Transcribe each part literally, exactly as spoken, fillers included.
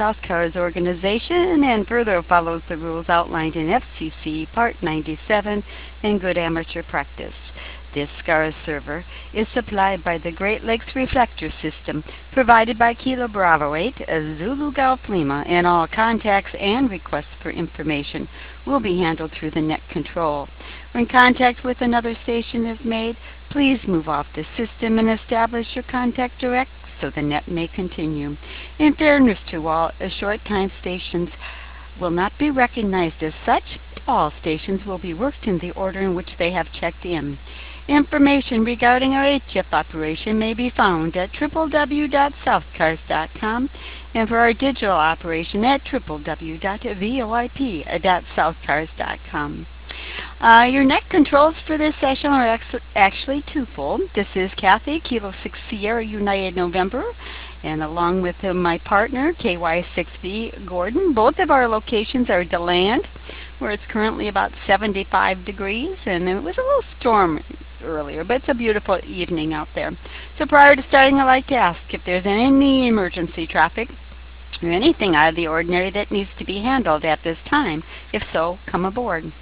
South Cars organization and further follows the rules outlined in F C C Part ninety-seven in Good Amateur Practice. This SCARS server is supplied by the Great Lakes Reflector System, provided by Kilo Bravo eight, Zulu Golf Lima, and all contacts and requests for information will be handled through the net control. When contact with another station is made, please move off the system and establish your contact direct so the net may continue. In fairness to all, short time stations will not be recognized as such. All stations will be worked in the order in which they have checked in. Information regarding our H F operation may be found at w w w dot south cars dot com and for our digital operation at w w w dot voip dot south cars dot com. Uh, your net controls for this session are ex- actually twofold. This is Kathy, Kilo six Sierra United November, and along with uh, my partner, K Y six V Gordon. Both of our locations are DeLand, where it's currently about seventy-five degrees, and it was a little storm earlier, but it's a beautiful evening out there. So prior to starting, I'd like to ask if there's any emergency traffic or anything out of the ordinary that needs to be handled at this time. If so, come aboard.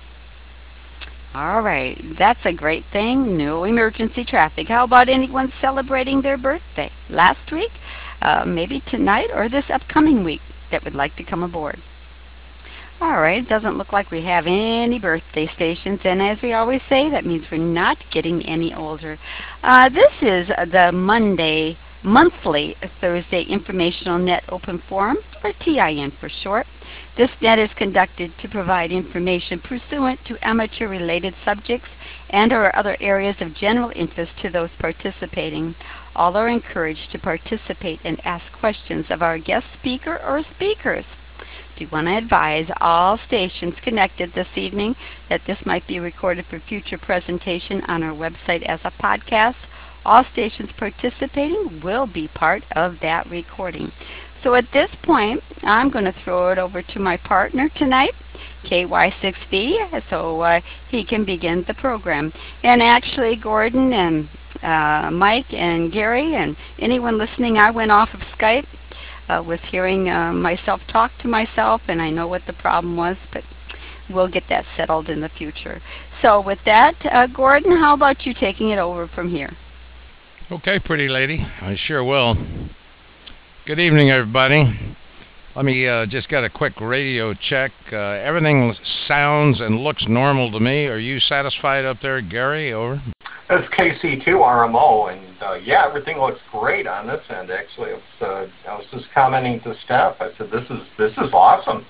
All right, that's a great thing. No emergency traffic. How about anyone celebrating their birthday last week, uh, maybe tonight, or this upcoming week that would like to come aboard? All right, it doesn't look like we have any birthday stations, and as we always say, that means we're not getting any older. Uh, this is the Monday, monthly Thursday Informational Net Open Forum, or T I N for short. This net is conducted to provide information pursuant to amateur-related subjects and or other areas of general interest to those participating. All are encouraged to participate and ask questions of our guest speaker or speakers. Do want to advise all stations connected this evening that this might be recorded for future presentation on our website as a podcast. All stations participating will be part of that recording. So at this point, I'm going to throw it over to my partner tonight, K Y six V, so uh, he can begin the program. And actually, Gordon and uh, Mike and Gary and anyone listening, I went off of Skype. Uh, with hearing uh, myself talk to myself, and I know what the problem was, but we'll get that settled in the future. So with that, uh, Gordon, how about you taking it over from here? Okay, pretty lady. I sure will. Good evening, everybody. Let me uh, just get a quick radio check. Uh, everything sounds and looks normal to me. Are you satisfied up there, Gary? Over. That's K C two R M O, and uh, yeah, everything looks great on this end. Actually, I was, uh, I was just commenting to Steph. I said, "This is this is awesome."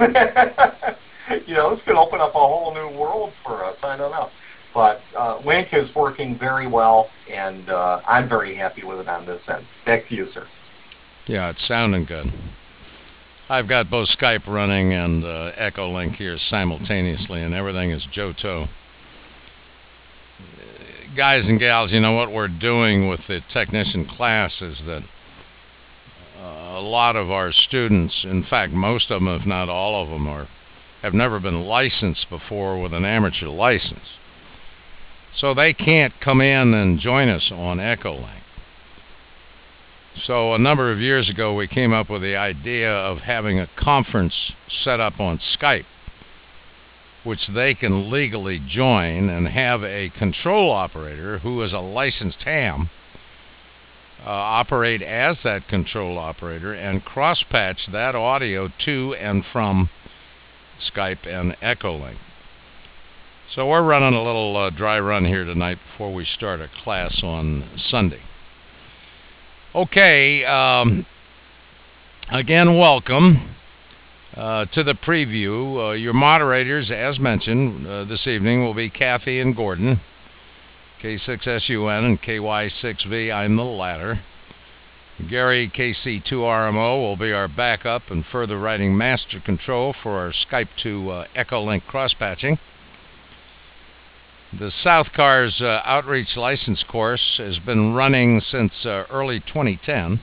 You know, this could open up a whole new world for us. I don't know, but uh, Link is working very well, and uh, I'm very happy with it on this end. Back to you, sir. Yeah, it's sounding good. I've got both Skype running and uh, Echolink here simultaneously, and everything is Johto. Guys and gals, you know what we're doing with the technician class is that uh, a lot of our students, in fact most of them if not all of them, are have never been licensed before with an amateur license, so they can't come in and join us on Echolink. So a number of years ago we came up with the idea of having a conference set up on Skype, which they can legally join and have a control operator who is a licensed ham uh, operate as that control operator and cross-patch that audio to and from Skype and Echolink. So we're running a little uh, dry run here tonight before we start a class on Sunday. Okay, um, again, welcome. Uh, to the preview. Uh, your moderators, as mentioned, uh, this evening will be Kathy and Gordon, K six S U N and K Y six V. I'm the latter. Gary, K C two R M O, will be our backup and further writing master control for our Skype to uh, Echolink cross-patching. The South Cars uh, Outreach License course has been running since uh, early twenty ten,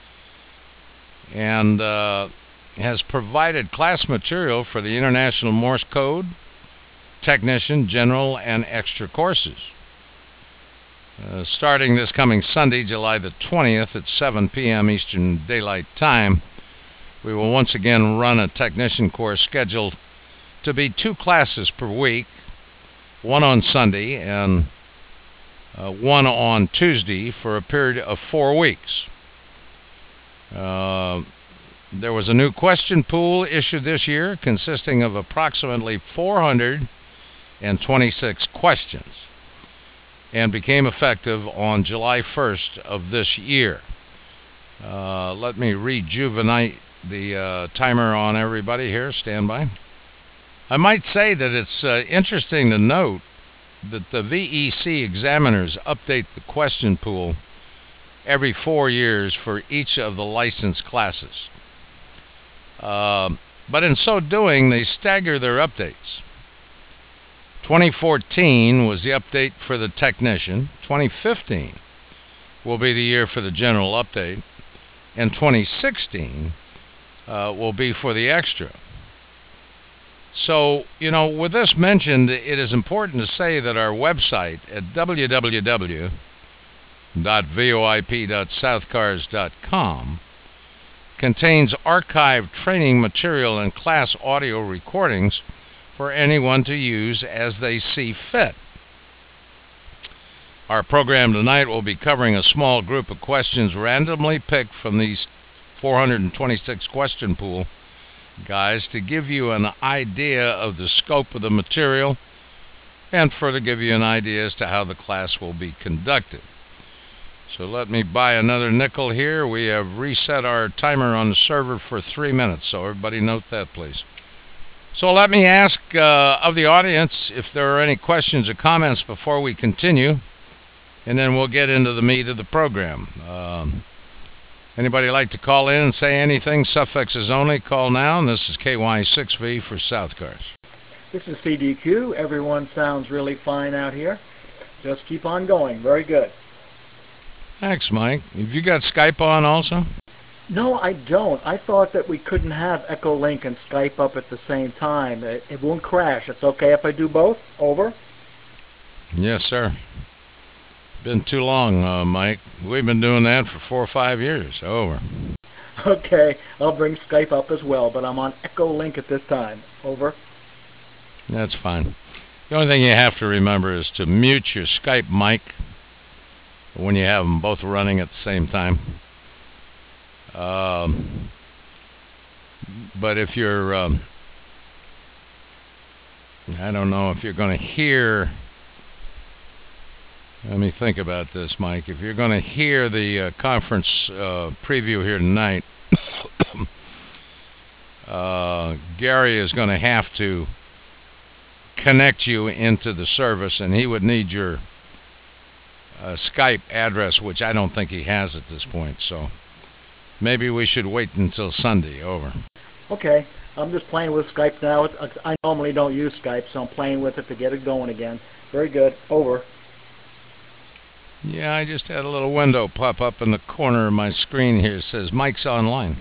and uh, has provided class material for the International Morse Code, Technician, General, and Extra courses. Uh, starting this coming Sunday, July the twentieth at seven p m Eastern Daylight Time, We will once again run a technician course scheduled to be two classes per week, one on Sunday and uh, one on Tuesday for a period of four weeks. Uh, there was a new question pool issued this year consisting of approximately four hundred twenty-six questions and became effective on July first of this year. Uh, let me rejuvenate the uh, timer on everybody here. Stand by. I might say that it's uh, interesting to note that the V E C examiners update the question pool every four years for each of the licensed classes. Uh, but in so doing, they stagger their updates. twenty fourteen was the update for the technician, twenty fifteen will be the year for the general update, and twenty sixteen uh, will be for the extra. So, you know, with this mentioned, it is important to say that our website at w w w dot voip dot southcars dot com contains archived training material and class audio recordings for anyone to use as they see fit. Our program tonight will be covering a small group of questions randomly picked from these four hundred twenty-six question pool guys to give you an idea of the scope of the material and further give you an idea as to how the class will be conducted. So let me buy another nickel here. We have reset our timer on the server for three minutes, so everybody note that, please. So let me ask uh, of the audience if there are any questions or comments before we continue, and then we'll get into the meat of the program. Um, Anybody like to call in and say anything? Suffixes only. Call now. And this is K Y six V for Southcars. This is C D Q. Everyone sounds really fine out here. Just keep on going. Very good. Thanks, Mike. Have you got Skype on also? No, I don't. I thought that we couldn't have Echolink and Skype up at the same time. It, it won't crash. It's okay if I do both? Over? Yes, sir. Been too long, uh, Mike. We've been doing that for four or five years. Over. Okay, I'll bring Skype up as well, but I'm on Echolink at this time. Over. That's fine. The only thing you have to remember is to mute your Skype mic when you have them both running at the same time. Um, but if you're, um, I don't know if you're going to hear... Let me think about this, Mike. If you're going to hear the uh, conference uh, preview here tonight, uh, Gary is going to have to connect you into the service, and he would need your uh, Skype address, which I don't think he has at this point. So maybe we should wait until Sunday. Over. Okay, I'm just playing with Skype now. I normally don't use Skype, so I'm playing with it to get it going again. Very good. Over. Yeah, I just had a little window pop up in the corner of my screen here. It says Mike's online.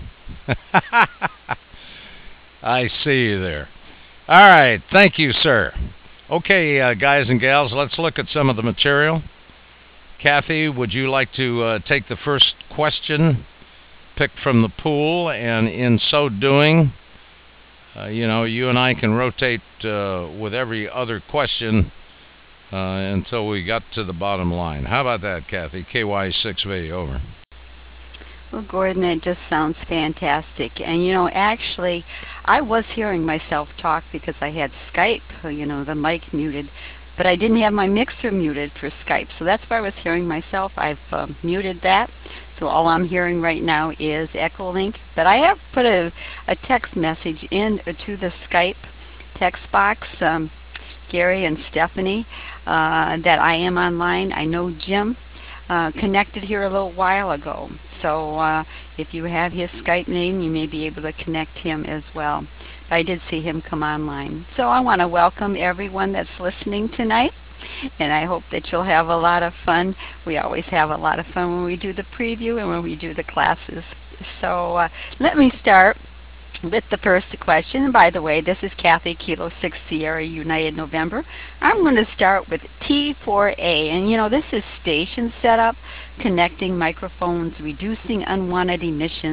I see you there. All right, thank you, sir. Okay, uh, guys and gals, let's look at some of the material. Kathy, would you like to uh, take the first question picked from the pool? And in so doing, uh, you know, you and I can rotate uh, with every other question Uh, until we got to the bottom line. How about that, Kathy? K Y six V, over. Well, Gordon, it just sounds fantastic. And, you know, actually, I was hearing myself talk because I had Skype, you know, the mic muted, but I didn't have my mixer muted for Skype. So that's why I was hearing myself. I've uh, muted that. So all I'm hearing right now is Echolink. But I have put a, a text message in to the Skype text box, um, Gary and Stephanie, uh, that I am online. I know Jim uh, connected here a little while ago. So uh, if you have his Skype name, you may be able to connect him as well. I did see him come online. So I want to welcome everyone that's listening tonight. And I hope that you'll have a lot of fun. We always have a lot of fun when we do the preview and when we do the classes. So uh, let me start with the first question. By the way, this is Kathy, Kilo six Sierra United November. I'm going to start with T four A. And you know, this is station setup, connecting microphones, reducing unwanted emissions,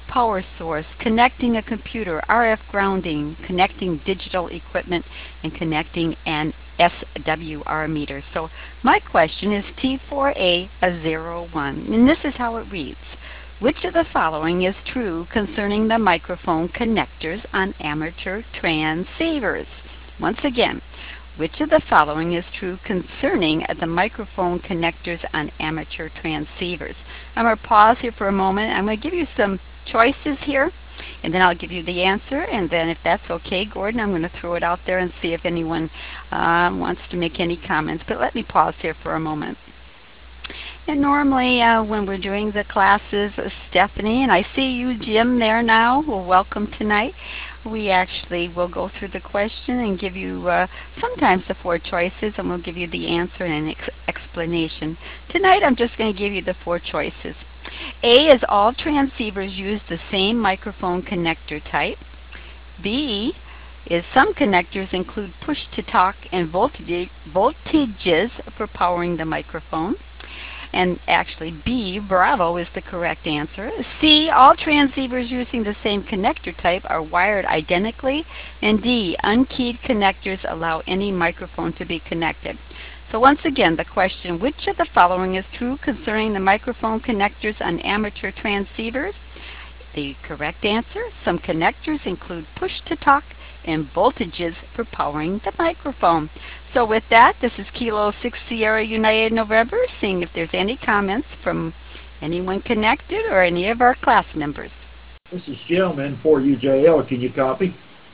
power source, connecting a computer, R F grounding, connecting digital equipment, and connecting an S W R meter. So my question is T four A zero one, and this is how it reads. Which of the following is true concerning the microphone connectors on amateur transceivers? Once again, which of the following is true concerning the microphone connectors on amateur transceivers? I'm going to pause here for a moment. I'm going to give you some choices here, and then I'll give you the answer. And then if that's okay, Gordon, I'm going to throw it out there and see if anyone uh, wants to make any comments. But let me pause here for a moment. And normally uh, when we're doing the classes, uh, Stephanie, and I see you, Jim, there now. Well, welcome tonight. We actually will go through the question and give you uh, sometimes the four choices, and we'll give you the answer and an ex explanation. Tonight I'm just going to give you the four choices. A is all transceivers use the same microphone connector type. B is some connectors include push-to-talk and voltage, voltages for powering the microphone. And actually B, Bravo, is the correct answer. C, all transceivers using the same connector type are wired identically. And D, unkeyed connectors allow any microphone to be connected. So once again, the question, which of the following is true concerning the microphone connectors on amateur transceivers? The correct answer, some connectors include push-to-talk and voltages for powering the microphone. So with that, this is Kilo six Sierra United November, seeing if there's any comments from anyone connected or any of our class members. This is Jim in for U J L. Can you copy?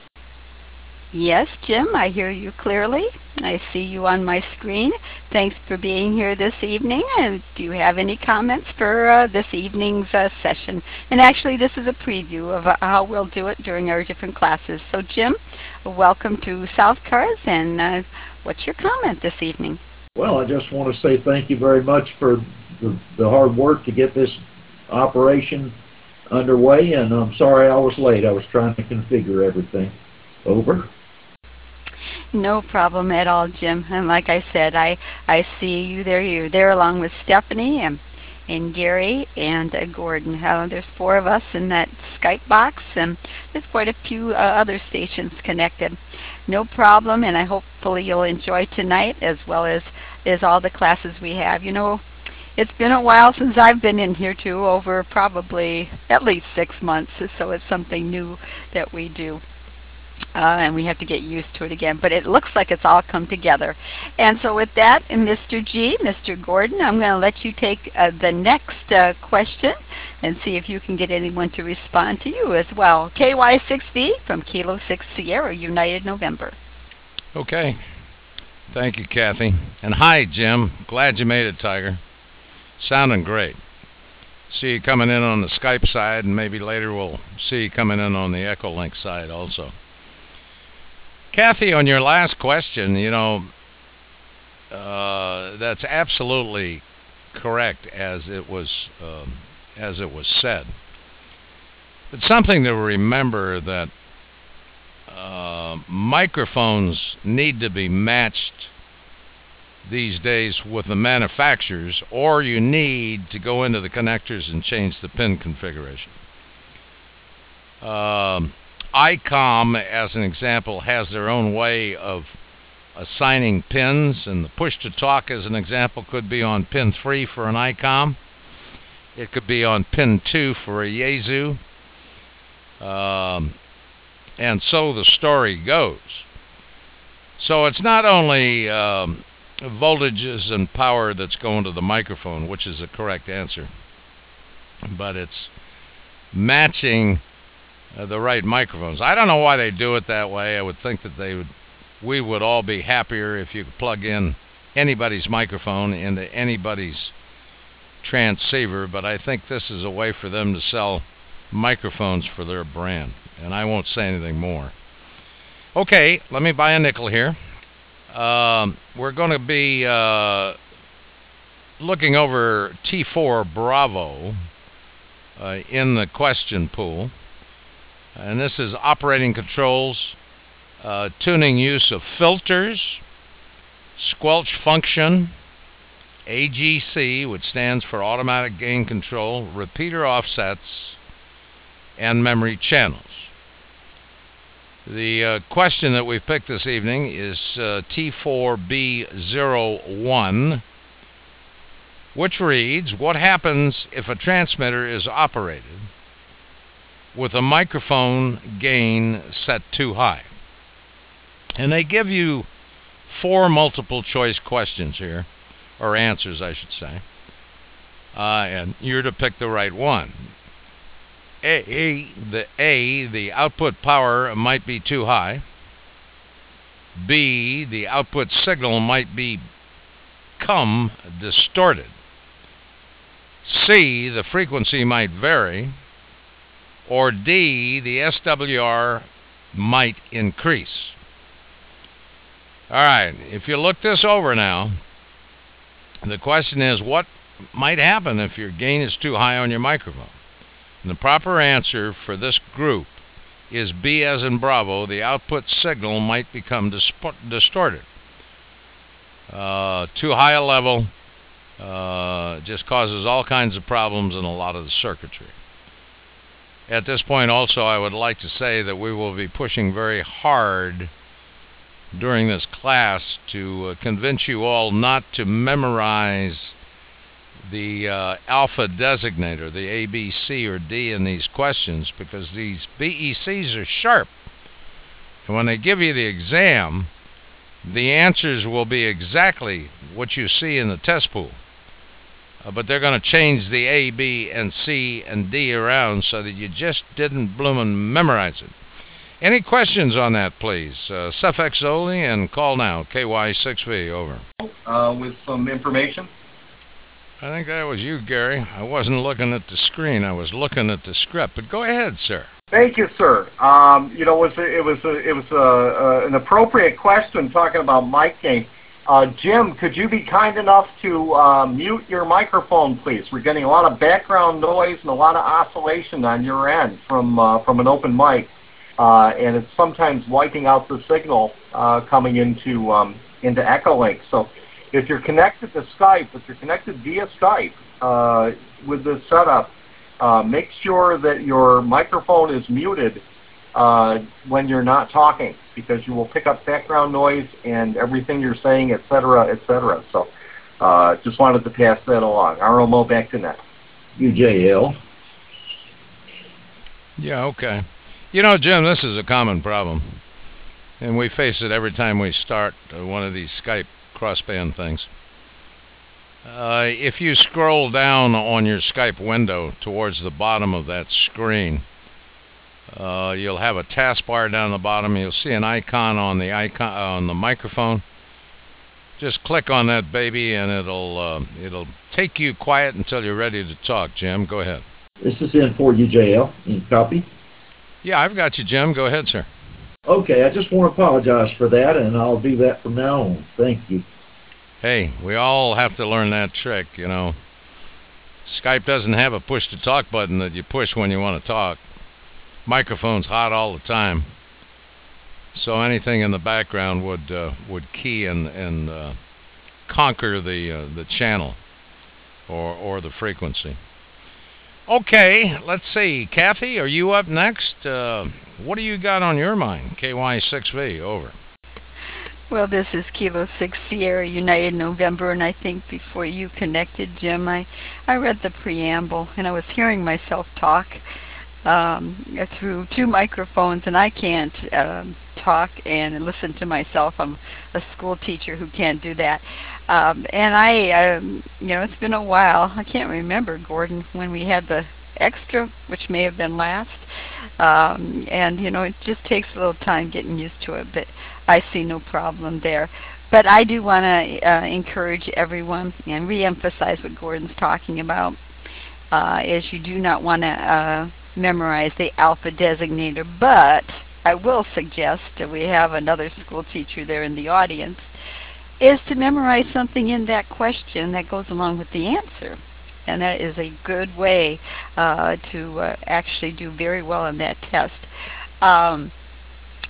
Yes, Jim, I hear you clearly. I see you on my screen. Thanks for being here this evening. And do you have any comments for uh, this evening's uh, session? And actually, this is a preview of uh, how we'll do it during our different classes. So, Jim, welcome to South Cars, and uh, what's your comment this evening? Well, I just want to say thank you very much for the, the hard work to get this operation underway, and I'm sorry I was late. I was trying to configure everything. Over. No problem at all, Jim. And like I said, I, I see you there. You're there along with Stephanie and, and Gary and uh, Gordon. Uh, there's four of us in that Skype box, and there's quite a few uh, other stations connected. No problem, and I hopefully you'll enjoy tonight as well as, as all the classes we have. You know, it's been a while since I've been in here too, over probably at least six months, so it's something new that we do. Uh, and we have to get used to it again. But it looks like it's all come together. And so with that, Mister G, Mister Gordon, I'm going to let you take uh, the next uh, question and see if you can get anyone to respond to you as well. K Y six V from Kilo six Sierra United November. Okay. Thank you, Kathy. And hi, Jim. Glad you made it, Tiger. Sounding great. See you coming in on the Skype side, and maybe later we'll see you coming in on the Echolink side also. Kathy, on your last question, you know, uh, that's absolutely correct as it was um, as it was said. It's something to remember that uh, microphones need to be matched these days with the manufacturers, or you need to go into the connectors and change the pin configuration. Um, I COM, as an example, has their own way of assigning pins, and the push-to-talk, as an example, could be on pin three for an I COM. It could be on pin two for a Yaesu. Um, and so the story goes. So it's not only um, voltages and power that's going to the microphone, which is the correct answer, but it's matching Uh, the right microphones. I don't know why they do it that way. I would think that they would, we would all be happier if you could plug in anybody's microphone into anybody's transceiver, but I think this is a way for them to sell microphones for their brand, and I won't say anything more. Okay, let me buy a nickel here. Um, we're going to be uh, looking over T four Bravo uh, in the question pool. And this is operating controls, uh, tuning use of filters, squelch function, A G C, which stands for automatic gain control, repeater offsets, and memory channels. The uh, question that we've picked this evening is uh, T four B zero one, which reads, what happens if a transmitter is operated with a microphone gain set too high? And they give you four multiple choice questions here, or answers I should say, uh, and you're to pick the right one. A, the A, the output power might be too high. B, the output signal might become distorted. C, the frequency might vary. Or D, the S W R might increase. All right, if you look this over now, the question is, what might happen if your gain is too high on your microphone? And the proper answer for this group is B as in Bravo. The output signal might become distorted. Uh, too high a level uh, just causes all kinds of problems in a lot of the circuitry. At this point also, I would like to say that we will be pushing very hard during this class to uh, convince you all not to memorize the uh, alpha designator, the A, B, C, or D in these questions, because these B E Cs are sharp. And when they give you the exam, the answers will be exactly what you see in the test pool. Uh, but they're going to change the A, B, and C, and D around so that you just didn't bloomin' memorize it. Any questions on that, please? Uh, suffix only, and call now. K Y six V, over. Uh, with some information. I think that was you, Gary. I wasn't looking at the screen. I was looking at the script. But go ahead, sir. Thank you, sir. Um, you know, it was a, it was a, it was a, a, an appropriate question talking about mic gain. Uh, Jim, could you be kind enough to uh, mute your microphone, please? We're getting a lot of background noise and a lot of oscillation on your end from uh, from an open mic, uh, and it's sometimes wiping out the signal uh, coming into um, into Echolink. So, if you're connected to Skype, if you're connected via Skype uh, with this setup, uh, make sure that your microphone is muted uh, when you're not talking, because you will pick up background noise and everything you're saying, et cetera, et cetera. So uh, just wanted to pass that along. R M O, back to net. U J L. Yeah, okay. You know, Jim, this is a common problem, and we face it every time we start uh, one of these Skype crossband things. Uh, if you scroll down on your Skype window towards the bottom of that screen, uh, you'll have a taskbar down the bottom. You'll see an icon on the icon on the microphone. Just click on that baby, and it'll uh, it'll take you quiet until you're ready to talk. Jim, go ahead. This is in for U J L. You copy? Yeah, I've got you, Jim. Go ahead, sir. Okay, I just want to apologize for that, and I'll do that from now on. Thank you. Hey, we all have to learn that trick, you know. Skype doesn't have a push-to-talk button that you push when you want to talk. Microphone's hot all the time, so anything in the background would uh, would key and and uh, conquer the uh, the channel or or the frequency. Okay, let's see. Kathy, are you up next? Uh, what do you got on your mind? K Y six V, over. Well, this is Kilo six Sierra United November, and I think before you connected, Jim, I, I read the preamble, and I was hearing myself talk um, through two microphones, and I can't um, talk and listen to myself. I'm a school teacher who can't do that. Um, and I, um, you know, it's been a while. I can't remember, Gordon, when we had the extra, which may have been last. Um, and, you know, it just takes a little time getting used to it, but I see no problem there. But I do want to uh, encourage everyone and re-emphasize what Gordon's talking about, uh, is you do not want to uh, memorize the alpha designator, but I will suggest that we have another school teacher there in the audience, is to memorize something in that question that goes along with the answer. And that is a good way uh, to uh, actually do very well on that test. Um,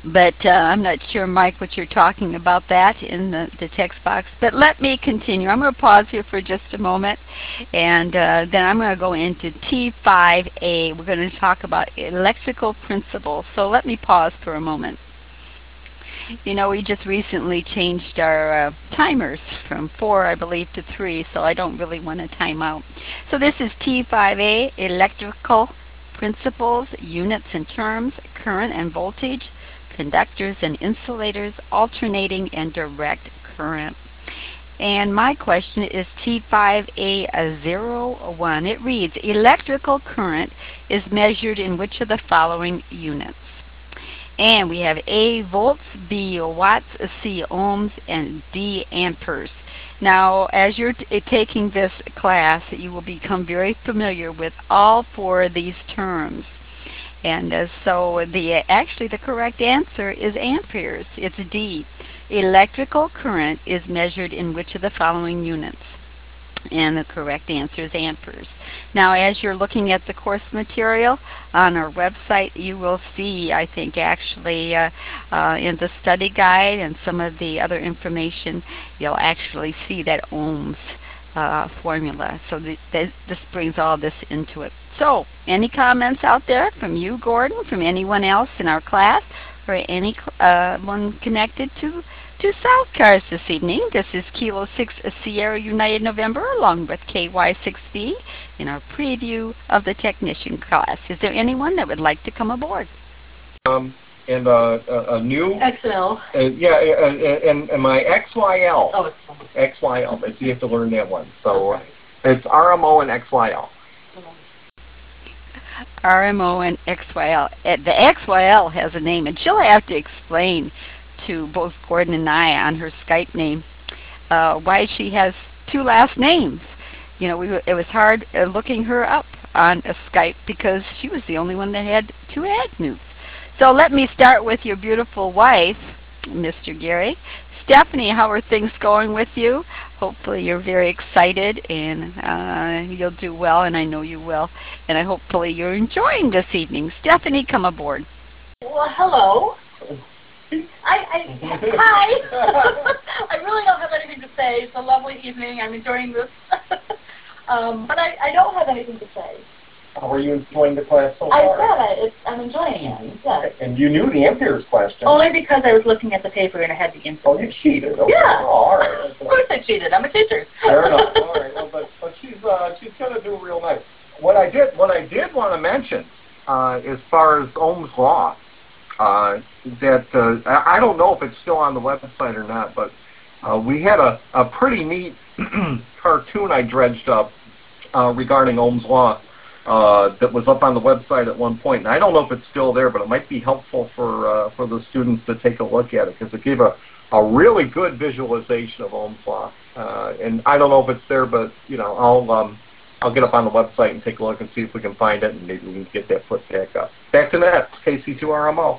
But uh, I'm not sure, Mike, what you're talking about that in the, the text box. But let me continue. I'm going to pause here for just a moment, and uh, then I'm going to go into T five A. We're going to talk about electrical principles. So let me pause for a moment. You know, we just recently changed our uh, timers from four, I believe, to three, so I don't really want to time out. So this is T five A, electrical principles, units and terms, current and voltage, conductors and insulators, alternating and direct current. And my question is T five A zero one. It reads, electrical current is measured in which of the following units? And we have A, volts, B, watts, C, ohms, and D, amperes. Now, as you're t- taking this class, you will become very familiar with all four of these terms. And uh, so the actually the correct answer is amperes. It's D. Electrical current is measured in which of the following units? And the correct answer is amperes. Now, as you're looking at the course material on our website, you will see, I think, actually, uh, uh, in the study guide and some of the other information, you'll actually see that ohms uh, formula. So th- th- this brings all this into it. So, any comments out there from you, Gordon, from anyone else in our class, or anyone uh, connected to to South Cars this evening? This is Kilo six Sierra United November along with K Y six B in our preview of the technician class. Is there anyone that would like to come aboard? Um, and uh, a, a new X L. Uh, yeah, uh, uh, and, and my X Y L. Oh, it's X Y L. But you have to learn that one. So okay. It's R M O and X Y L. R M O and X Y L. The X Y L has a name, and she'll have to explain to both Gordon and I on her Skype name uh, why she has two last names. You know, we it was hard uh, looking her up on a Skype because she was the only one that had two Agnew's. So let me start with your beautiful wife, Mister Gary. Stephanie, how are things going with you? Hopefully you're very excited and uh, you'll do well, and I know you will. And I hopefully you're enjoying this evening. Stephanie, come aboard. Well, hello. I, I hi. I really don't have anything to say. It's a lovely evening. I'm enjoying this. um, but I, I don't have anything to say. How are you enjoying the class so far? I said I, it's, I'm enjoying it. Yes. And you knew the amperes question. Only because I was looking at the paper and I had the info. Oh, you cheated. Okay. Yeah. Oh, all right. Of course I cheated. I'm a teacher. Fair enough. All right. Well, but, but she's uh, she's gonna do real nice. What I did what I did want to mention, uh, as far as Ohm's law, uh, that uh, I don't know if it's still on the website or not, but uh, we had a, a pretty neat cartoon I dredged up uh, regarding Ohm's law uh, that was up on the website at one point. And I don't know if it's still there, but it might be helpful for uh, for the students to take a look at it because it gave a, a really good visualization of Ohm's law. Uh, and I don't know if it's there, but you know, I'll um, I'll get up on the website and take a look and see if we can find it, and maybe we can get that put back up. Back to that, K C two R M O.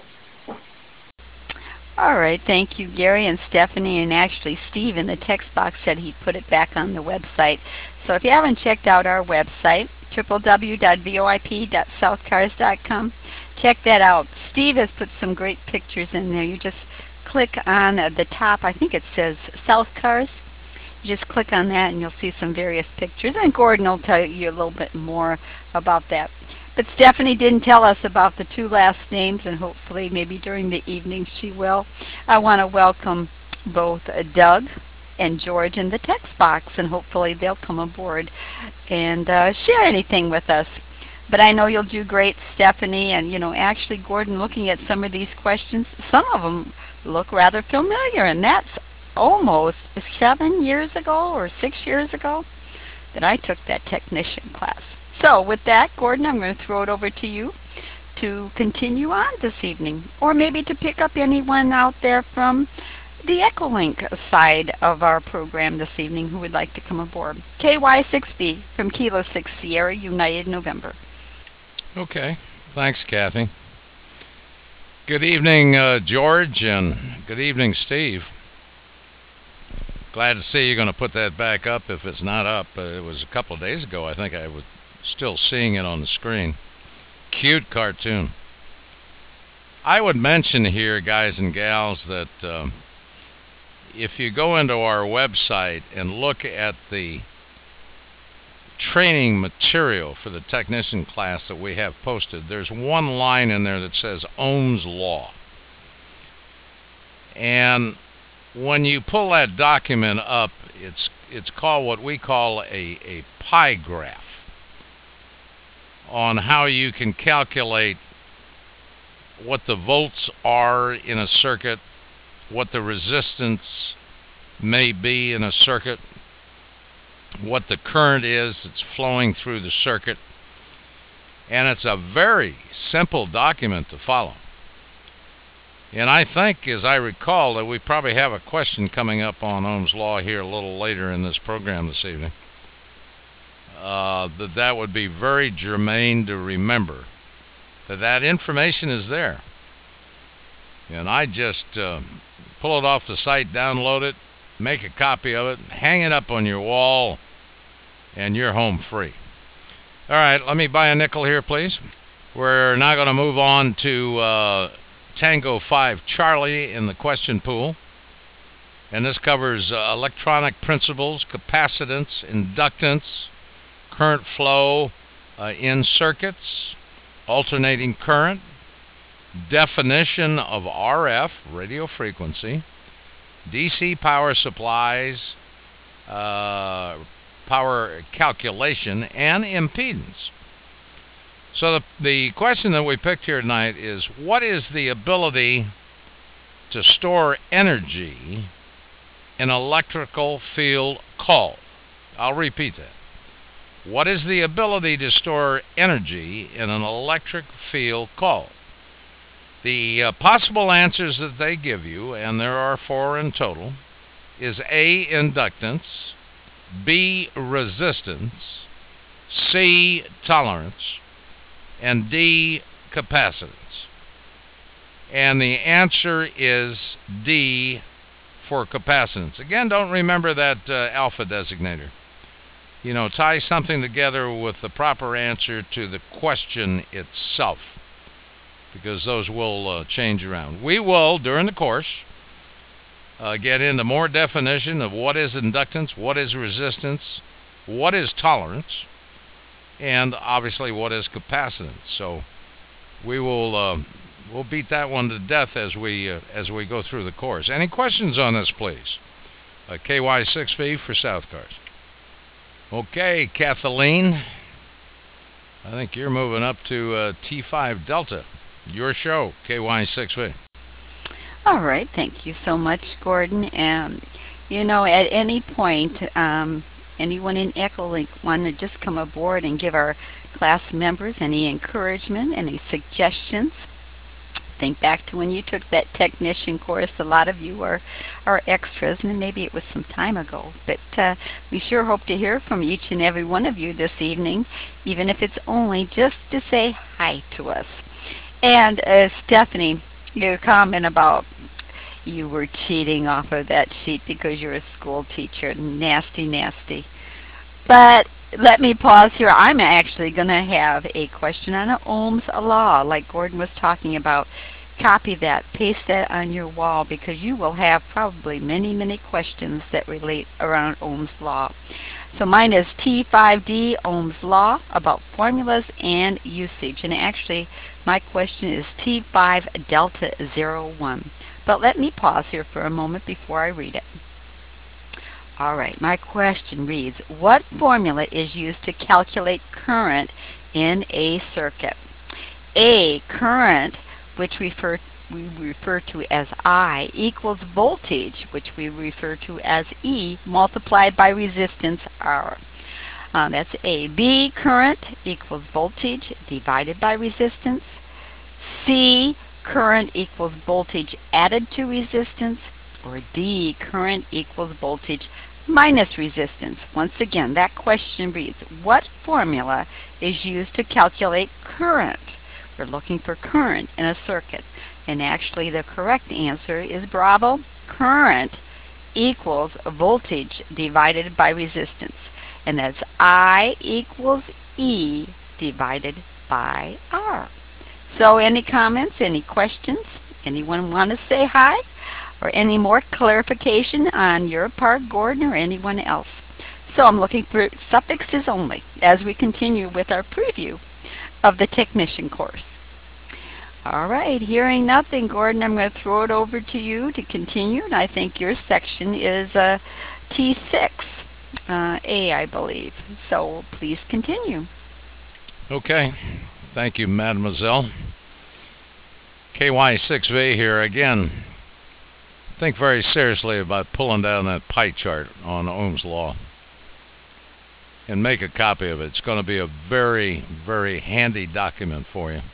All right, thank you, Gary and Stephanie, and actually Steve in the text box said he put it back on the website. So if you haven't checked out our website, w w w dot v o i p dot south cars dot com, check that out. Steve has put some great pictures in there. You just click on the top, I think it says South Cars. You just click on that and you'll see some various pictures, and Gordon will tell you a little bit more about that. But Stephanie didn't tell us about the two last names, and hopefully maybe during the evening she will. I want to welcome both Doug and George in the text box, and hopefully they'll come aboard and uh, share anything with us. But I know you'll do great, Stephanie, and you know, actually, Gordon, looking at some of these questions, some of them look rather familiar, and that's almost seven years ago or six years ago that I took that technician class. So with that, Gordon, I'm going to throw it over to you to continue on this evening, or maybe to pick up anyone out there from the Echolink side of our program this evening who would like to come aboard. K Y six B from Kilo six Sierra United November. Okay, thanks, Kathy. Good evening, uh, George, and good evening, Steve. Glad to see you're going to put that back up if it's not up. Uh, it was a couple of days ago. I think I was still seeing it on the screen. Cute cartoon. I would mention here, guys and gals, that um, if you go into our website and look at the training material for the technician class that we have posted, there's one line in there that says Ohm's Law. And when you pull that document up, it's it's called what we call a, a pie graph on how you can calculate what the volts are in a circuit, what the resistance may be in a circuit, what the current is that's flowing through the circuit. And it's a very simple document to follow. And I think, as I recall, that we probably have a question coming up on Ohm's Law here a little later in this program this evening. Uh, that that would be very germane to remember that that information is there. And I just uh, pull it off the site, download it, make a copy of it, hang it up on your wall, and you're home free. All right, let me buy a nickel here, please. We're now going to move on to uh, Tango five Charlie in the question pool. And this covers uh, electronic principles, capacitance, inductance, current flow uh, in circuits, alternating current, definition of R F, radio frequency, D C power supplies, uh, power calculation, and impedance. So the, the question that we picked here tonight is, what is the ability to store energy in electrical field called? I'll repeat that. What is the ability to store energy in an electric field called? The uh, possible answers that they give you, and there are four in total, is A, inductance, B, resistance, C, tolerance, and D, capacitance. And the answer is D for capacitance. Again, don't remember that uh, alpha designator. You know, tie something together with the proper answer to the question itself, because those will uh, change around. We will, during the course, uh, get into more definition of what is inductance, what is resistance, what is tolerance, and obviously what is capacitance. So we will uh, we'll beat that one to death as we uh, as we go through the course. Any questions on this, please? Uh, K Y six V for South Cars. Okay, Kathleen, I think you're moving up to uh, T five Delta. Your show, K Y six V. All right, thank you so much, Gordon. And, you know, at any point, um, anyone in Echolink want to just come aboard and give our class members any encouragement, any suggestions? Think back to when you took that technician course. A lot of you are, are extras, and maybe it was some time ago. But uh, we sure hope to hear from each and every one of you this evening, even if it's only just to say hi to us. And uh, Stephanie, your comment about you were cheating off of that sheet because you're a school teacher. Nasty, nasty. But let me pause here. I'm actually going to have a question on Ohm's Law, like Gordon was talking about. Copy that, paste that on your wall, because you will have probably many, many questions that relate around Ohm's Law. So mine is T five D, Ohm's Law, about formulas and usage. And actually, my question is T five Delta zero one. But let me pause here for a moment before I read it. All right, my question reads, what formula is used to calculate current in a circuit? A, current, which refer, we refer to as I, equals voltage, which we refer to as E, multiplied by resistance, R. Uh, that's A. B, current equals voltage divided by resistance. C, current equals voltage added to resistance. Or D, current equals voltage minus resistance. Once again, that question reads, what formula is used to calculate current? We're looking for current in a circuit. And actually the correct answer is bravo. Current equals voltage divided by resistance. And that's I equals E divided by R. So any comments, any questions? Anyone want to say hi? Or any more clarification on your part, Gordon, or anyone else? So I'm looking for suffixes only as we continue with our preview of the technician course. All right, hearing nothing, Gordon, I'm going to throw it over to you to continue. And I think your section is uh, T six uh, A, I believe. So please continue. Okay. Thank you, mademoiselle. K Y six V here again. Think very seriously about pulling down that pie chart on Ohm's Law and make a copy of it. It's going to be a very, very handy document for you.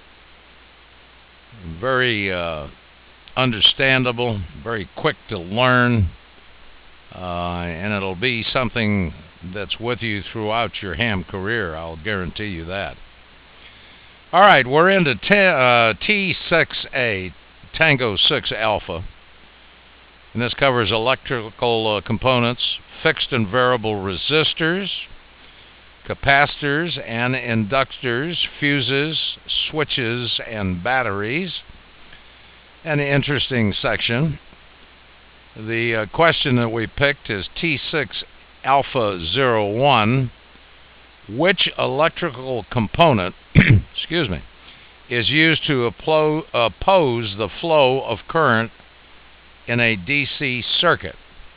Very uh, understandable, very quick to learn, uh, and it'll be something that's with you throughout your ham career. I'll guarantee you that. All right, we're into t- uh, T six A, Tango six Alpha, and this covers electrical uh, components, fixed and variable resistors, capacitors and inductors, fuses, switches, and batteries. An interesting section. The uh, question that we picked is T six Alpha zero one. Which electrical component, excuse me, is used to applo- oppose the flow of current in a D C circuit?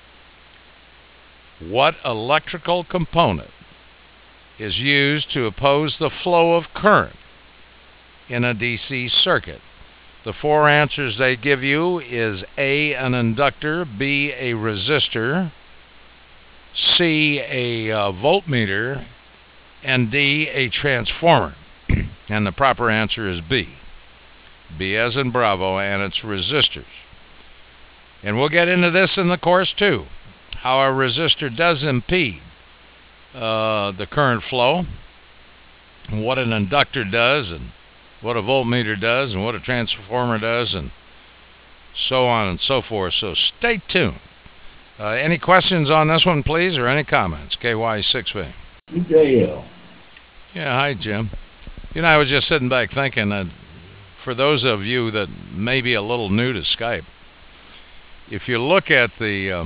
What electrical component is used to oppose the flow of current in a D C circuit? The four answers they give you is A, an inductor, B, a resistor, C, a uh, voltmeter, and D, a transformer. And the proper answer is B. B as in Bravo, and it's resistors. And we'll get into this in the course too, how a resistor does impede uh, the current flow, and what an inductor does, and what a voltmeter does, and what a transformer does, and so on and so forth. So stay tuned. Uh, any questions on this one, please, or any comments? K Y six V. J L. Yeah, hi, Jim. You know, I was just sitting back thinking that for those of you that may be a little new to Skype, if you look at the um,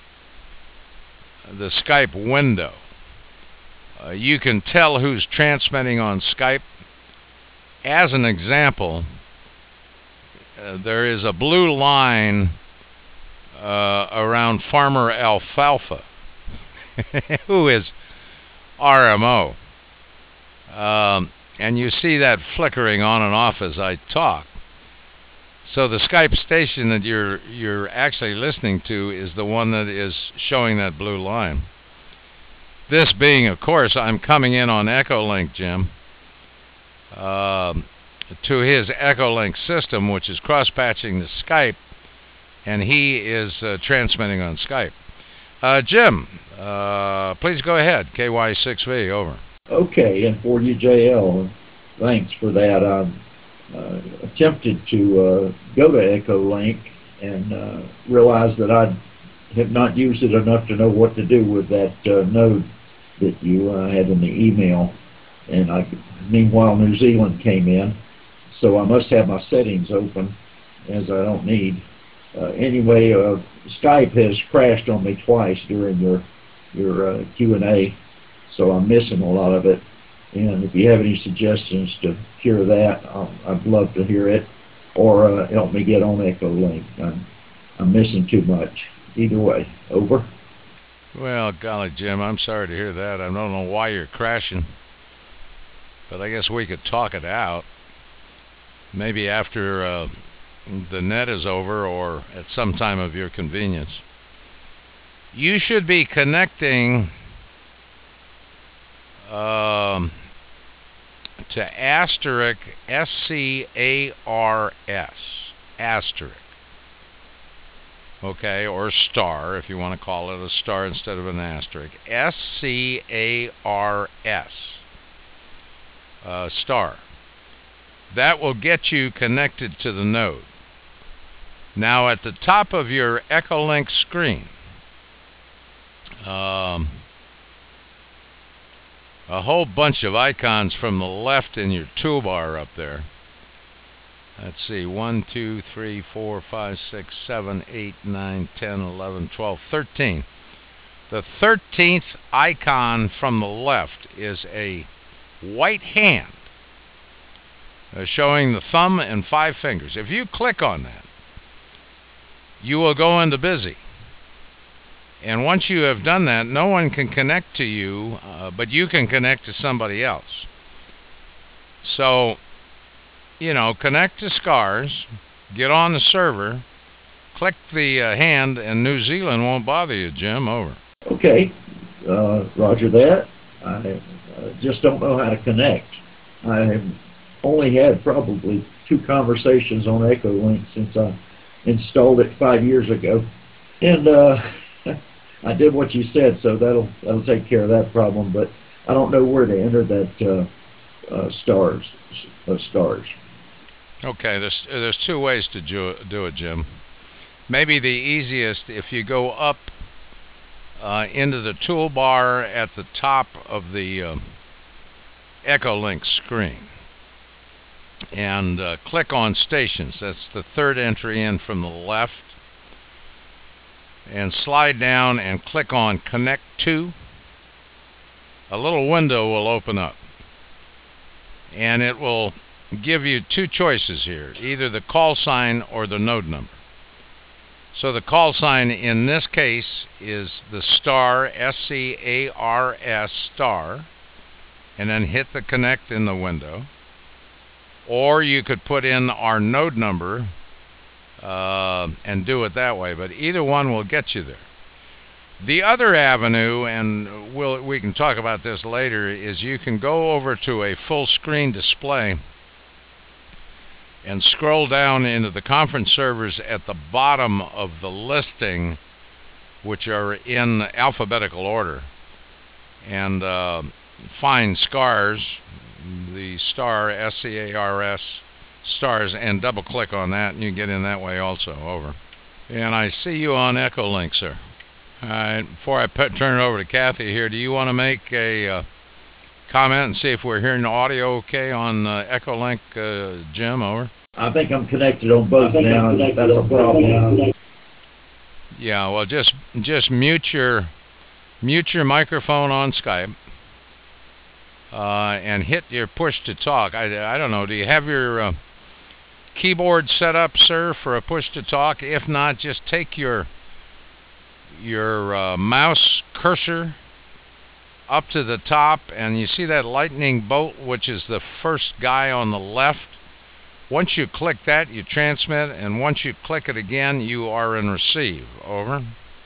the Skype window, uh, you can tell who's transmitting on Skype. As an example, uh, there is a blue line uh, around Farmer Alfalfa, who is R M O. Um, and you see that flickering on and off as I talk. So the Skype station that you're you're actually listening to is the one that is showing that blue line. This being, of course, I'm coming in on Echolink, Jim, um, to his Echolink system, which is cross-patching to Skype, and he is uh, transmitting on Skype. Uh, Jim, uh, please go ahead. K Y six V, over. Okay, and for you, J L, thanks for that. I uh, attempted to uh, go to Echolink and uh, realized that I have not used it enough to know what to do with that uh, node that you uh, had in the email. And I, meanwhile, New Zealand came in, so I must have my settings open, as I don't need. Uh, anyway, uh, Skype has crashed on me twice during your your uh, Q and A. So I'm missing a lot of it. And if you have any suggestions to cure that, I'll, I'd love to hear it. Or uh, help me get on Echolink. I'm, I'm missing too much. Either way, over. Well, golly, Jim, I'm sorry to hear that. I don't know why you're crashing, but I guess we could talk it out. Maybe after uh, the net is over or at some time of your convenience. You should be connecting Um, to asterisk, S C A R S, asterisk, okay, or star, if you want to call it a star instead of an asterisk, S C A R S, uh, star. That will get you connected to the node. Now at the top of your Echolink screen, um, a whole bunch of icons from the left in your toolbar up there. let's see, one, two, three, four, five, six, seven, eight, nine, ten, eleven, twelve, thirteen. The thirteenth icon from the left is a white hand uh, showing the thumb and five fingers. If you click on that, you will go into busy. And once you have done that, no one can connect to you, uh, but you can connect to somebody else. So, you know, connect to SCARS, get on the server, click the uh, hand, and New Zealand won't bother you, Jim. Over. Okay, uh, roger that. I uh, just don't know how to connect. I have only had probably two conversations on Echolink since I installed it five years ago. And uh, I did what you said, so that'll that'll take care of that problem. But I don't know where to enter that uh, uh, stars uh, stars. Okay, there's there's two ways to do, do it, Jim. Maybe the easiest, if you go up uh, into the toolbar at the top of the uh, Echolink screen and uh, click on stations. That's the third entry in from the left. And slide down and click on Connect To. A little window will open up. And it will give you two choices here, either the call sign or the node number. So the call sign in this case is the star, S C A R S, star, and then hit the connect in the window. Or you could put in our node number uh, and do it that way, but either one will get you there. The other avenue, and we'll, we can talk about this later, is you can go over to a full screen display and scroll down into the conference servers at the bottom of the listing, which are in alphabetical order, and uh, find SCARS, the star, S C A R S, stars, and double click on that, and you can get in that way also. Over. And I see you on Echolink, sir. All right, before I put, turn it over to Kathy here, do you want to make a uh, comment and see if we're hearing the audio okay on uh, Echolink, uh, Jim? Over. I think I'm connected on both now. That's a problem. Yeah, well, just just mute your mute your microphone on Skype uh, and hit your push to talk. I, I don't know. Do you have your uh, keyboard set up, sir, for a push to talk? If not, just take your your uh, mouse cursor up to the top, and you see that lightning bolt, which is the first guy on the left. Once you click that, you transmit, and once you click it again, you are in receive. Over.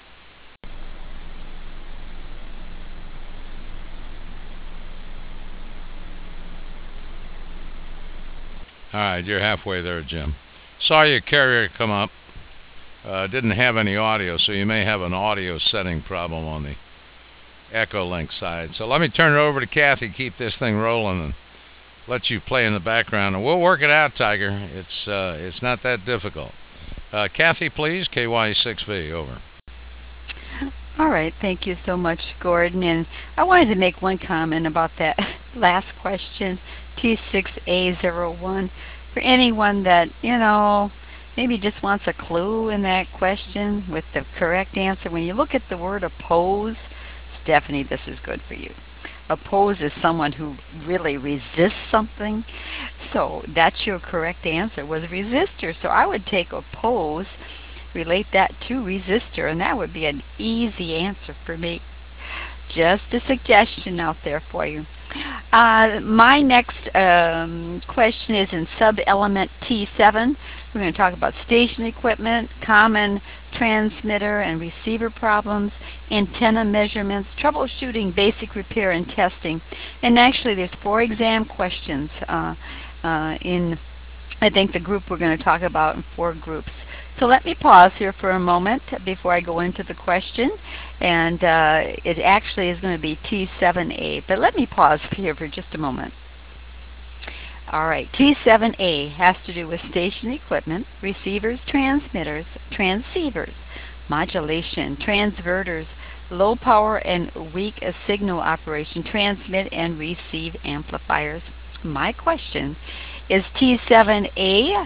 All right, you're halfway there, Jim. Saw your carrier come up. Uh, didn't have any audio, so you may have an audio setting problem on the Echolink side. So let me turn it over to Kathy, keep this thing rolling, and let you play in the background, and we'll work it out, Tiger. It's uh, it's not that difficult. Uh, Kathy, please, K Y six V, over. All right, thank you so much, Gordon. And I wanted to make one comment about that last question, T six A zero one. For anyone that, you know, maybe just wants a clue in that question with the correct answer, when you look at the word oppose, Stephanie, this is good for you. Oppose is someone who really resists something. So that's your correct answer, was resistor. So I would take oppose, relate that to resistor, and that would be an easy answer for me. Just a suggestion out there for you. Uh, my next um, question is in sub-element T seven. We're going to talk about station equipment, common transmitter and receiver problems, antenna measurements, troubleshooting, basic repair, and testing. And actually, there's four exam questions uh, uh, in, I think, the group we're going to talk about in four groups. So let me pause here for a moment before I go into the question. And uh, it actually is going to be T seven A. But let me pause here for just a moment. All right, T seven A has to do with station equipment, receivers, transmitters, transceivers, modulation, transverters, low power and weak signal operation, transmit and receive amplifiers. My question is T seven A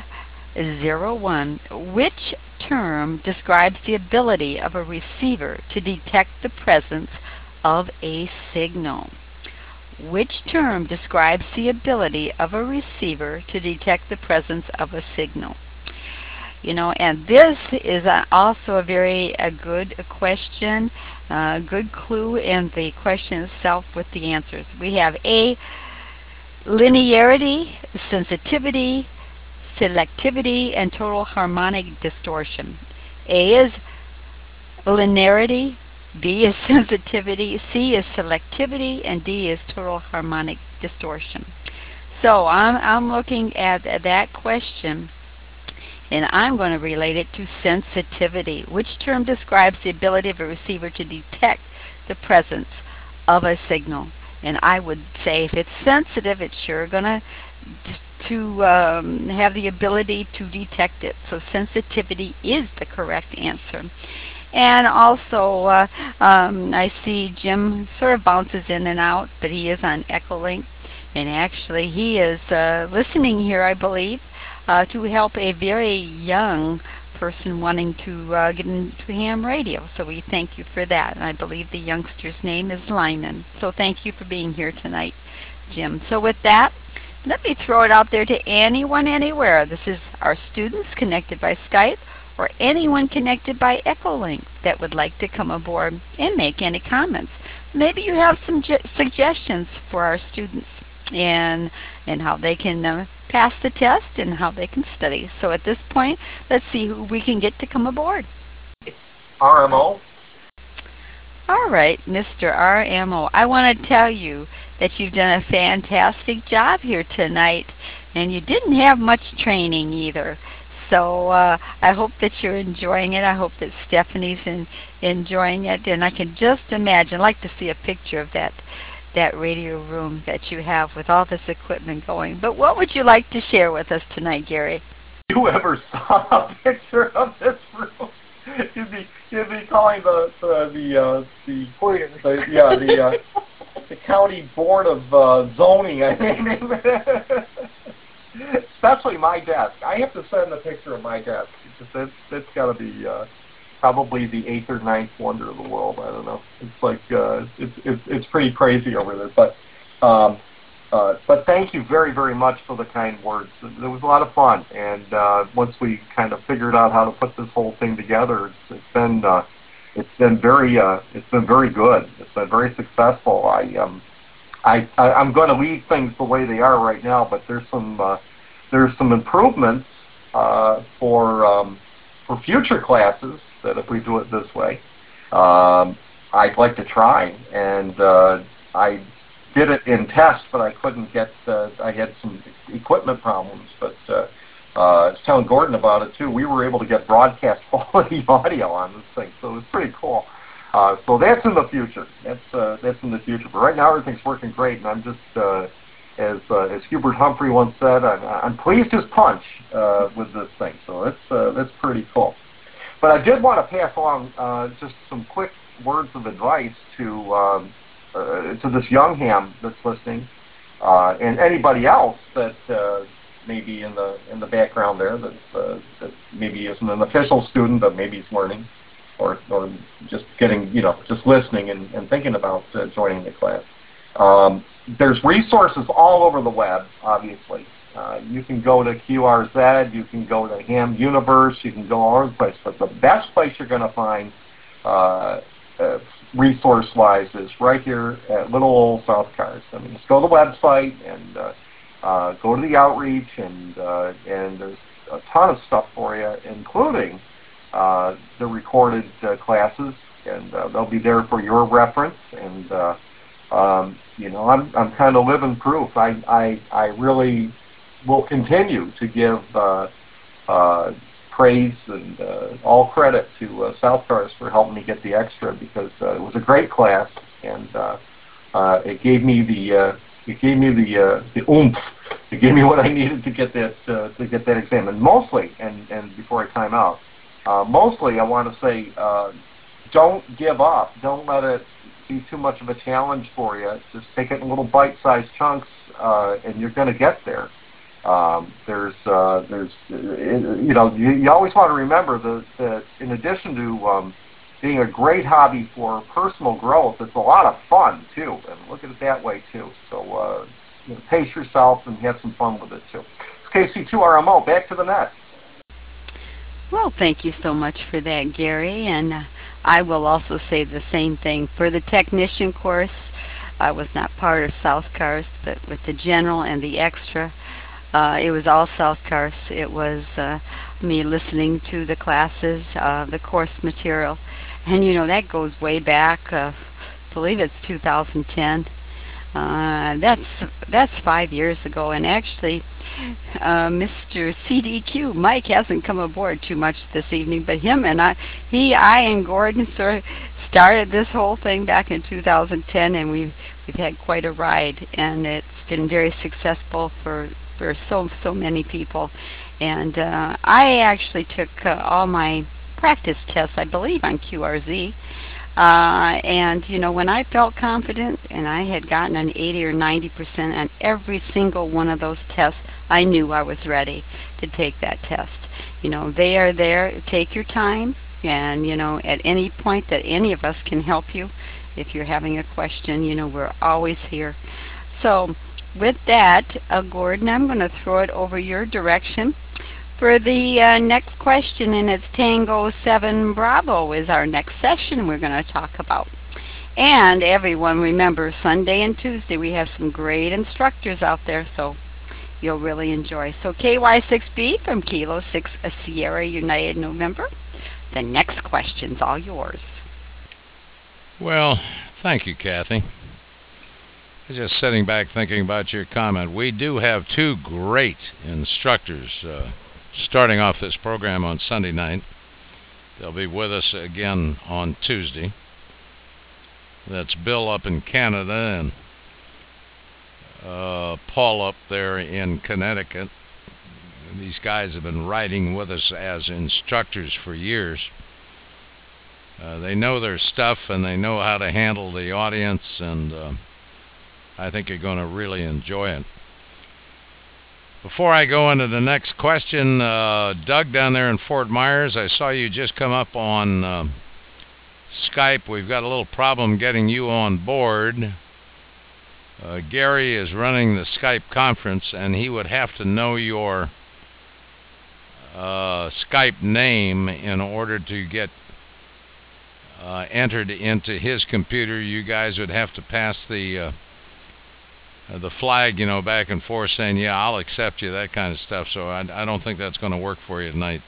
zero one. Which term describes the ability of a receiver to detect the presence of a signal? Which term describes the ability of a receiver to detect the presence of a signal? You know, and this is a, also a very a good question, a good clue in the question itself with the answers. We have A, linearity, sensitivity, selectivity, and total harmonic distortion. A is linearity, B is sensitivity, C is selectivity, and D is total harmonic distortion. So I'm, I'm looking at that question, and I'm going to relate it to sensitivity. Which term describes the ability of a receiver to detect the presence of a signal? And I would say if it's sensitive, it's sure going to to um, have the ability to detect it. So sensitivity is the correct answer. And also, uh, um, I see Jim sort of bounces in and out, but he is on Echolink. And actually, he is uh, listening here, I believe, uh, to help a very young person wanting to uh, get into ham radio. So we thank you for that. And I believe the youngster's name is Lyman. So thank you for being here tonight, Jim. So with that, let me throw it out there to anyone, anywhere. This is our students connected by Skype or anyone connected by Echolink that would like to come aboard and make any comments. Maybe you have some ju- suggestions for our students and and how they can uh, pass the test and how they can study. So at this point, let's see who we can get to come aboard. R M O. All right, Mister R M O, I want to tell you that you've done a fantastic job here tonight, and you didn't have much training either. So uh, I hope that you're enjoying it. I hope that Stephanie's in, enjoying it, and I can just imagine. I'd like to see a picture of that that radio room that you have with all this equipment going. But what would you like to share with us tonight, Gary? You ever saw a picture of this room? You'd be you'd be calling the the the uh, the, the yeah the uh, the county board of uh, zoning. I mean, especially my desk. I have to send a picture of my desk because it's it's got to be uh, probably the eighth or ninth wonder of the world. I don't know. It's like uh, it's it's it's pretty crazy over there. But um, uh, but thank you very very much for the kind words. It was a lot of fun, and uh, once we kind of figured out how to put this whole thing together, it's it's been uh, it's been very uh, it's been very good. It's been very successful. I um I, I I'm going to leave things the way they are right now, but there's some uh, there's some improvements uh, for um, for future classes that if we do it this way, um, I'd like to try. And uh, I did it in test, but I couldn't get. Uh, I had some equipment problems, but. Uh, uh, I was telling Gordon about it too. We were able to get broadcast quality audio on this thing, so it was pretty cool. Uh, so that's in the future. That's uh, that's in the future. But right now everything's working great, and I'm just uh, as uh, as Hubert Humphrey once said, I'm, I'm pleased as punch uh, with this thing. So that's uh, that's pretty cool. But I did want to pass along uh, just some quick words of advice to um, uh, to this young ham that's listening, uh, and anybody else that uh, may be in the in the background there that's uh, that maybe isn't an official student, but maybe he's learning. Or, or just getting, you know, just listening and, and thinking about uh, joining the class. Um, there's resources all over the web, obviously. Uh, you can go to Q R Z, you can go to Ham Universe, you can go all over the place. But the best place you're going to find uh, uh, resource-wise is right here at Little Old South Cars. I mean, just go to the website and uh, uh, go to the outreach, and uh, and there's a ton of stuff for you, including Uh, the recorded uh, classes, and uh, they'll be there for your reference. And uh, um, you know, I'm I'm kind of living proof. I I I really will continue to give uh, uh, praise and uh, all credit to uh, South Cars for helping me get the extra, because uh, it was a great class, and uh, uh, it gave me the uh, it gave me the uh, the oomph. It gave me what I needed to get that uh, to get that exam. And mostly, and and before I time out. Uh, mostly, I want to say, uh, don't give up. Don't let it be too much of a challenge for you. Just take it in little bite-sized chunks, uh, and you're going to get there. Um, there's, uh, there's, uh, you know, you, you always want to remember that, that in addition to um, being a great hobby for personal growth, it's a lot of fun too. And look at it that way too. So uh, you know, pace yourself and have some fun with it too. It's K C two R M O. Back to the net. Well, thank you so much for that, Gary. And uh, I will also say the same thing. For the technician course, I was not part of South Cars, but with the general and the extra, uh, it was all South Cars. It was uh, me listening to the classes, uh, the course material. And you know, that goes way back, uh, I believe it's two thousand ten. Uh, that's that's five years ago, and actually, uh, Mister C D Q Mike hasn't come aboard too much this evening, but him and I, he, I, and Gordon sort of started this whole thing back in two thousand ten, and we've we've had quite a ride, and it's been very successful for for so so many people. And uh, I actually took uh, all my practice tests, I believe, on Q R Z. Uh, and you know, when I felt confident and I had gotten an eighty or ninety percent on every single one of those tests, I knew I was ready to take that test. You know, they are there. Take your time, and you know, at any point that any of us can help you, if you're having a question, you know, we're always here. So, with that, uh, Gordon, I'm going to throw it over your direction for the uh, next question, and it's Tango seven Bravo is our next session we're going to talk about. And everyone, remember, Sunday and Tuesday we have some great instructors out there, so you'll really enjoy. So K Y six B from Kilo six Sierra United November. The next question's all yours. Well, thank you, Kathy. Just sitting back thinking about your comment. We do have two great instructors uh, starting off this program on Sunday night. They'll be with us again on Tuesday. That's Bill up in Canada and uh, Paul up there in Connecticut. These guys have been riding with us as instructors for years. Uh, they know their stuff and they know how to handle the audience, and uh, I think you're going to really enjoy it. Before I go into the next question, uh, Doug down there in Fort Myers, I saw you just come up on uh, Skype. We've got a little problem getting you on board. Uh, Gary is running the Skype conference, and he would have to know your uh, Skype name in order to get uh, entered into his computer. You guys would have to pass the uh, the flag, you know, back and forth saying, yeah, I'll accept you, that kind of stuff. So I, I don't think that's going to work for you tonight,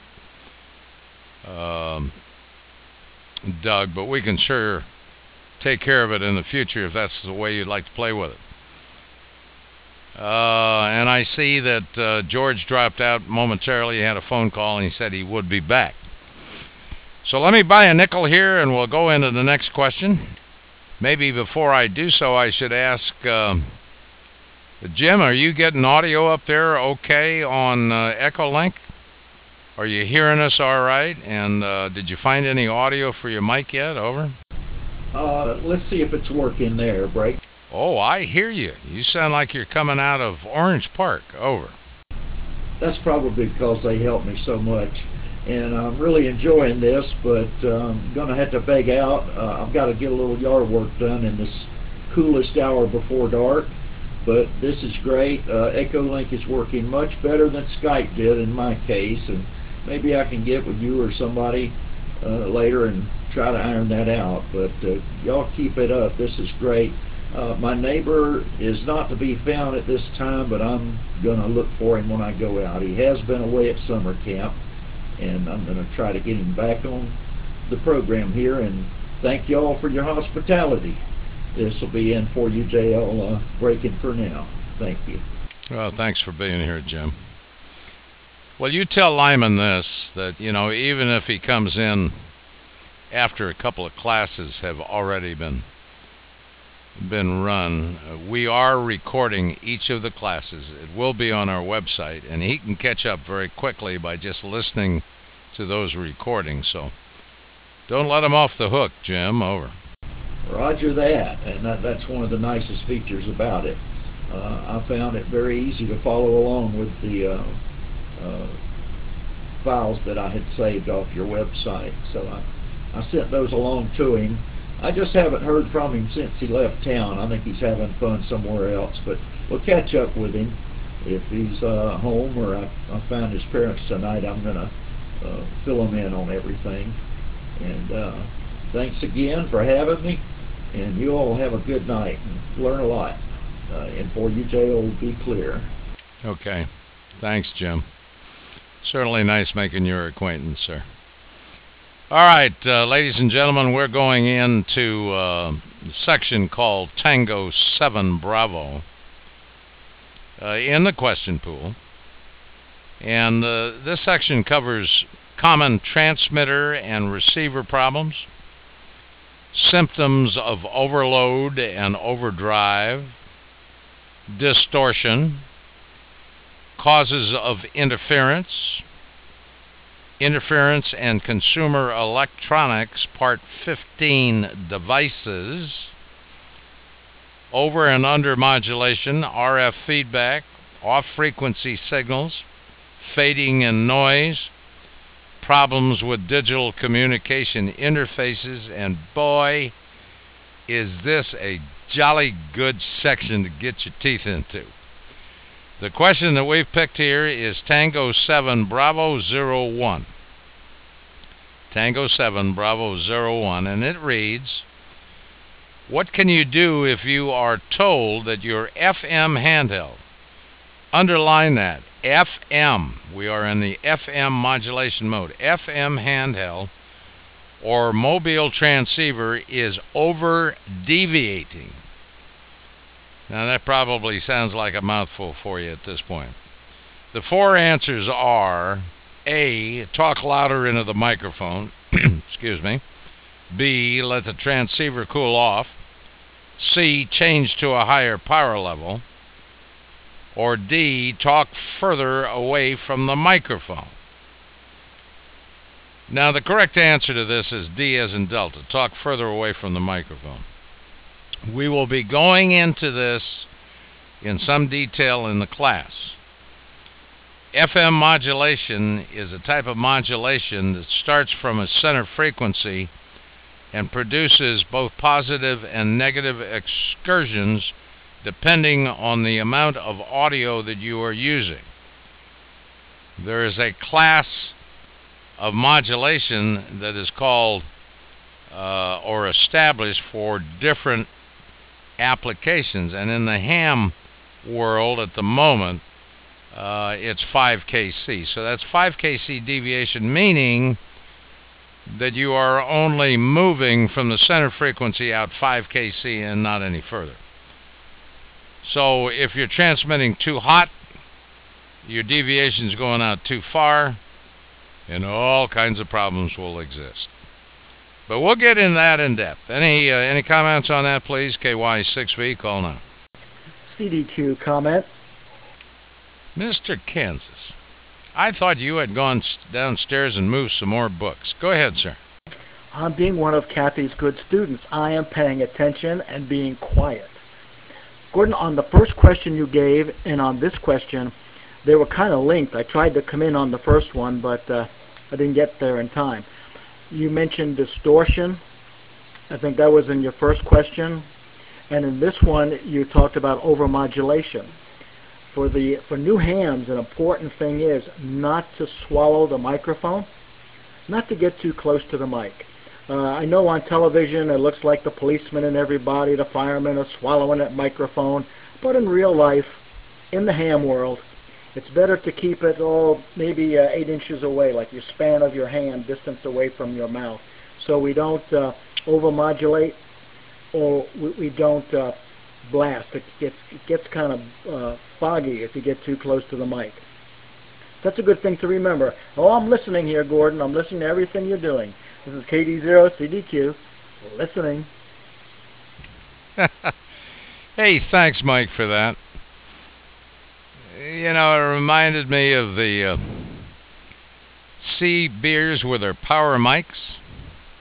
um, Doug, but we can sure take care of it in the future if that's the way you'd like to play with it. Uh, and I see that uh, George dropped out momentarily. He had a phone call and he said he would be back. So let me buy a nickel here and we'll go into the next question. Maybe before I do so, I should ask um, Jim, are you getting audio up there okay on uh, Echolink? Are you hearing us all right? And uh, did you find any audio for your mic yet? Over. Uh, let's see if it's working there, Break. Oh, I hear you. You sound like you're coming out of Orange Park. Over. That's probably because they helped me so much. And I'm really enjoying this, but uh, I'm going to have to beg out. Uh, I've got to get a little yard work done in this coolest hour before dark. But this is great. Uh, Echolink is working much better than Skype did in my case. And maybe I can get with you or somebody uh, later and try to iron that out. But uh, y'all keep it up. This is great. Uh, my neighbor is not to be found at this time, but I'm going to look for him when I go out. He has been away at summer camp, and I'm going to try to get him back on the program here. And thank you all for your hospitality. This will be in for you, J L, uh, breaking for now. Thank you. Well, thanks for being here, Jim. Well, you tell Lyman this, that, you know, even if he comes in after a couple of classes have already been been run, uh, we are recording each of the classes. It will be on our website, and he can catch up very quickly by just listening to those recordings. So don't let him off the hook, Jim. Over. Roger that, and that, that's one of the nicest features about it. uh, I found it very easy to follow along with the uh, uh, files that I had saved off your website. So I, I sent those along to him. I just haven't heard from him since he left town. I think he's having fun somewhere else, but we'll catch up with him. If he's uh, home or I, I found his parents tonight, I'm going to uh, fill him in on everything. And uh, thanks again for having me, and you all have a good night and learn a lot. Uh, and for you, J O, be clear. Okay. Thanks, Jim. Certainly nice making your acquaintance, sir. All right, uh, ladies and gentlemen, we're going into uh, a section called Tango seven Bravo uh, in the question pool. And uh, this section covers common transmitter and receiver problems, symptoms of overload and overdrive, distortion, causes of interference, interference and consumer electronics, part fifteen, devices, over and under modulation, R F feedback, off-frequency signals, fading and noise, problems with digital communication interfaces, and boy, is this a jolly good section to get your teeth into. The question that we've picked here is Tango seven Bravo zero one. Tango seven Bravo zero one, and it reads, what can you do if you are told that your F M handheld, underline that, F M, we are in the F M modulation mode, F M handheld or mobile transceiver is over deviating? Now that probably sounds like a mouthful for you at this point. The four answers are A, talk louder into the microphone, excuse me. B, let the transceiver cool off. C, change to a higher power level. Or D, talk further away from the microphone. Now the correct answer to this is D as in Delta, talk further away from the microphone. We will be going into this in some detail in the class. F M modulation is a type of modulation that starts from a center frequency and produces both positive and negative excursions depending on the amount of audio that you are using. There is a class of modulation that is called uh, or established for different applications, and in the ham world at the moment uh, it's five K C. So that's five K C deviation, meaning that you are only moving from the center frequency out five K C and not any further. So if you're transmitting too hot, your deviation is going out too far, and all kinds of problems will exist. But we'll get into that in depth. Any uh, any comments on that, please? K Y six V, call now. C D Q comment. Mister Kansas, I thought you had gone downstairs and moved some more books. Go ahead, sir. I'm being one of Kathy's good students. I am paying attention and being quiet. Gordon, on the first question you gave and on this question, they were kind of linked. I tried to come in on the first one, but uh, I didn't get there in time. You mentioned distortion. I think that was in your first question. And in this one, you talked about overmodulation. For the for new hams, an important thing is not to swallow the microphone, not to get too close to the mic. Uh, I know on television it looks like the policemen and everybody, the firemen are swallowing that microphone, but in real life, in the ham world, it's better to keep it all maybe uh, eight inches away, like your span of your hand, distance away from your mouth, so we don't uh, overmodulate or we, we don't uh, blast. It gets, it gets kind of uh, foggy if you get too close to the mic. That's a good thing to remember. Oh, I'm listening here, Gordon. I'm listening to everything you're doing. This is K D zero C D Q, listening. Hey, thanks, Mike, for that. You know, it reminded me of the uh, C beers with their power mics,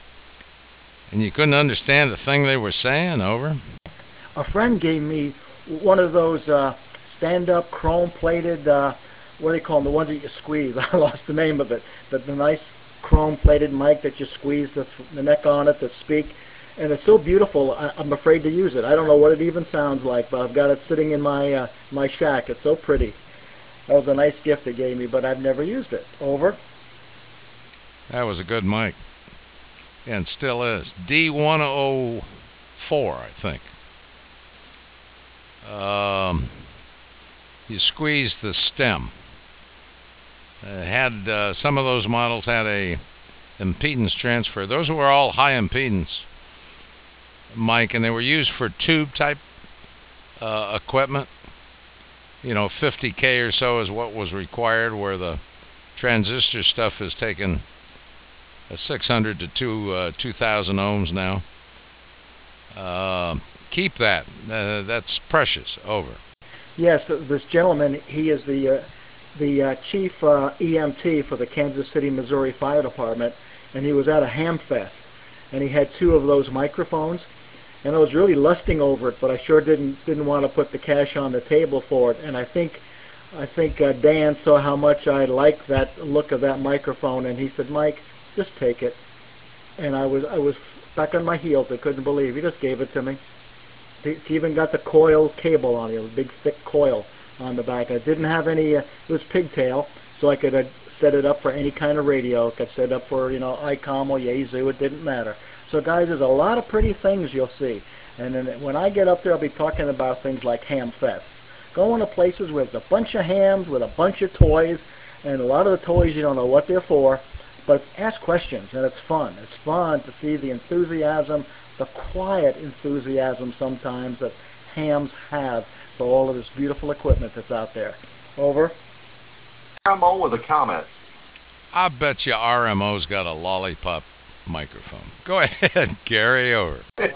and you couldn't understand the thing they were saying. Over. A friend gave me one of those uh, stand-up chrome-plated, uh, what do they call them, the ones that you squeeze. I lost the name of it. But the nice chrome-plated mic that you squeeze the, the neck on it to speak. And it's so beautiful, I, I'm afraid to use it. I don't know what it even sounds like, but I've got it sitting in my, uh, my shack. It's so pretty. That was a nice gift they gave me, but I've never used it. Over. That was a good mic. And still is. D one oh four, I think. Um, you squeeze the stem. It had uh, some of those models had a impedance transfer. Those were all high impedance mic, and they were used for tube type uh, equipment. You know, fifty K or so is what was required, where the transistor stuff is taken a six hundred to two, uh, two thousand ohms now. Uh, keep that. Uh, that's precious. Over. Yes, this gentleman, he is the uh, the uh, chief uh, E M T for the Kansas City, Missouri Fire Department, and he was at a ham fest, and he had two of those microphones, and I was really lusting over it, but I sure didn't didn't want to put the cash on the table for it, and I think I think uh, Dan saw how much I liked that look of that microphone, and he said, "Mike, just take it." And I was I was back on my heels. I couldn't believe he just gave it to me. It's even got the coil cable on it, a big thick coil on the back. I didn't have any, uh, it was pigtail, so I could uh, set it up for any kind of radio. I could set it up for, you know, I COM or Yaesu, it didn't matter. So guys, there's a lot of pretty things you'll see. And then when I get up there, I'll be talking about things like ham fests. Going to places where there's a bunch of hams with a bunch of toys, and a lot of the toys you don't know what they're for, but ask questions, and it's fun. It's fun to see the enthusiasm, the quiet enthusiasm sometimes that hams have for all of this beautiful equipment that's out there. Over. R M O with a comment. I bet you R M O's got a lollipop microphone. Go ahead, Gary. Over.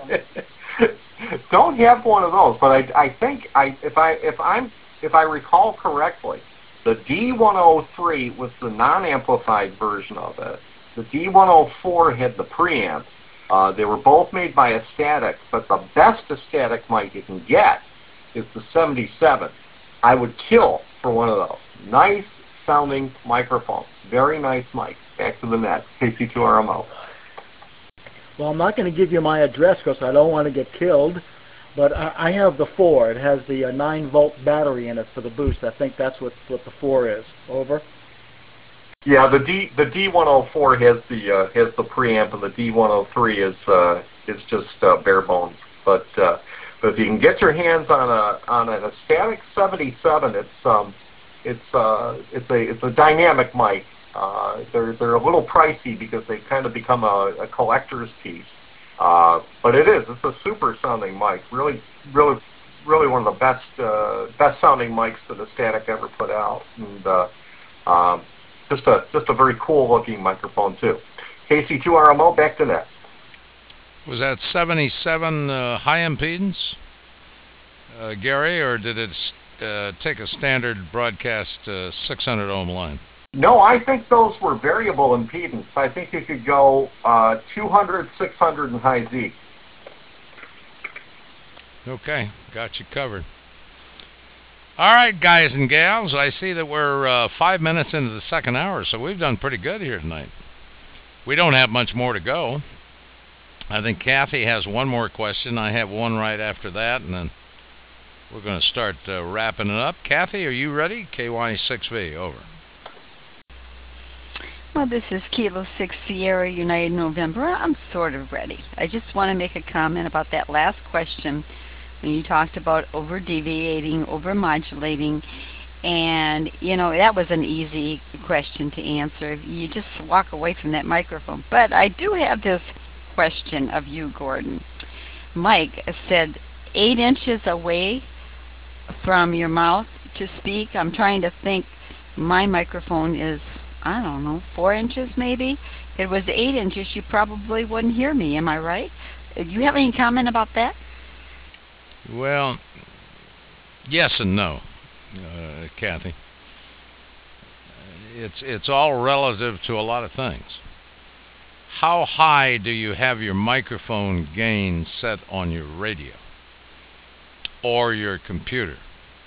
Don't have one of those, but I, I think I if I if I'm if I recall correctly, the D one oh three was the non-amplified version of it. The D one oh four had the preamp. Uh, they were both made by Astatic, but the best Astatic mic you can get is the seventy-seven. I would kill for one of those. Nice sounding microphone. Very nice mic. Back to the net. K C two R M O. Well, I'm not going to give you my address because I don't want to get killed, but I, I have the four. It has the uh, nine volt battery in it for the boost. I think that's what, what the four is. Over. Yeah, the D the D one oh four has the uh, has the preamp, and the D one oh three is uh, is just uh, bare bones. But uh, but if you can get your hands on a on an Astatic seventy-seven, it's um it's uh it's a it's a dynamic mic. Uh, they're they're a little pricey because they kind of become a, a collector's piece. Uh, but it is it's a super sounding mic. Really really really one of the best uh, best sounding mics that Astatic ever put out. And uh, um, Just a just a very cool looking microphone too. K C two R M O, back to net. Was that seventy-seven uh, high impedance, uh, Gary, or did it uh, take a standard broadcast uh, six hundred ohm line? No, I think those were variable impedance. I think you could go uh, two hundred, six hundred, and high Z. Okay, got you covered. All right, guys and gals, I see that we're uh, five minutes into the second hour, so we've done pretty good here tonight. We don't have much more to go. I think Kathy has one more question. I have one right after that, and then we're going to start uh, wrapping it up. Kathy, are you ready? K Y six V, over. Well, this is Kilo six Sierra United November. I'm sort of ready. I just want to make a comment about that last question when you talked about over deviating, over modulating, and you know that was an easy question to answer. You just walk away from that microphone. But I do have this question of you, Gordon. Mike said eight inches away from your mouth to speak. I'm trying to think. My microphone is, I don't know, four inches maybe. If it was eight inches, you probably wouldn't hear me. Am I right? Do you have any comment about that? Well, yes and no, uh, Kathy. It's it's all relative to a lot of things. How high do you have your microphone gain set on your radio? or your computer.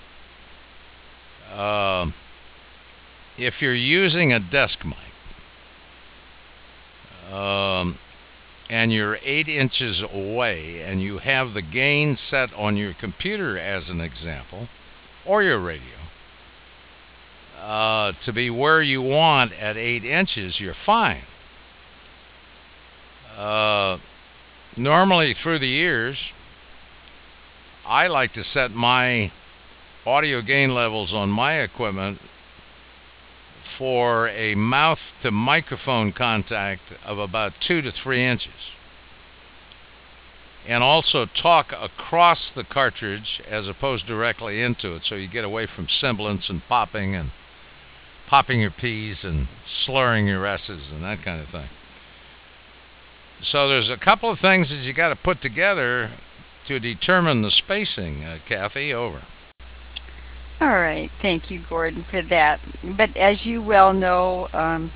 Um, if you're using a desk mic, um, and you're eight inches away and you have the gain set on your computer as an example, or your radio, uh, to be where you want at eight inches, you're fine. Uh, normally through the years, I like to set my audio gain levels on my equipment for a mouth to microphone contact of about two to three inches. And also talk across the cartridge as opposed directly into it, so you get away from sibilance and popping and popping your P's and slurring your S's and that kind of thing. So there's a couple of things that you got to put together to determine the spacing. uh, Kathy, over. All right, thank you, Gordon, for that. But as you well know, um,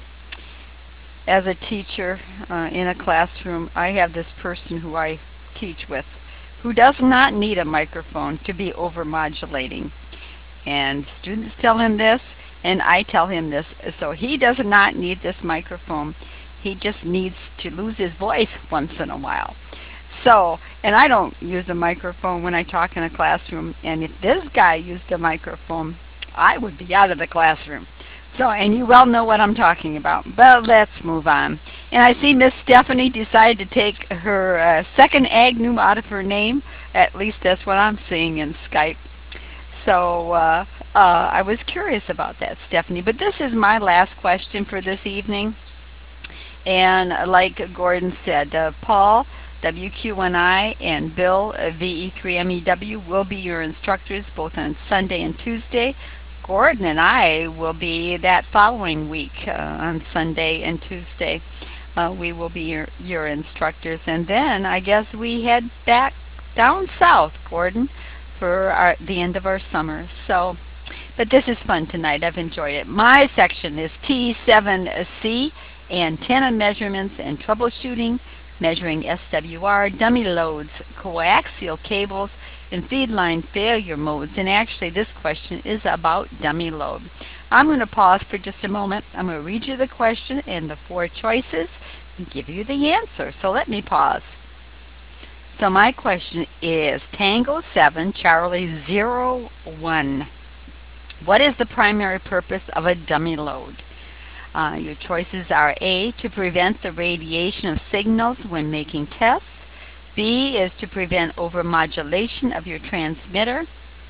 as a teacher uh, in a classroom, I have this person who I teach with who does not need a microphone to be overmodulating. And students tell him this, and I tell him this. So he does not need this microphone. He just needs to lose his voice once in a while. So, and I don't use a microphone when I talk in a classroom. And if this guy used a microphone, I would be out of the classroom. So, and you well know what I'm talking about. But let's move on. And I see Miss Stephanie decided to take her uh, second Agnew out of her name. At least that's what I'm seeing in Skype. So uh, uh, I was curious about that, Stephanie. But this is my last question for this evening. And like Gordon said, uh, Paul, W Q N I, and Bill, uh, V E three M E W, will be your instructors both on Sunday and Tuesday. Gordon and I will be that following week uh, on Sunday and Tuesday. Uh, we will be your, your instructors. And then I guess we head back down south, Gordon, for our, the end of our summer. So, but this is fun tonight. I've enjoyed it. My section is T seven C, antenna measurements and troubleshooting, measuring S W R, dummy loads, coaxial cables, and feed line failure modes. And actually this question is about dummy load. I'm going to pause for just a moment. I'm going to read you the question and the four choices and give you the answer. So let me pause. So my question is Tango seven, Charlie zero one. What is the primary purpose of a dummy load? Uh, your choices are A, to prevent the radiation of signals when making tests. B is to prevent overmodulation of your transmitter.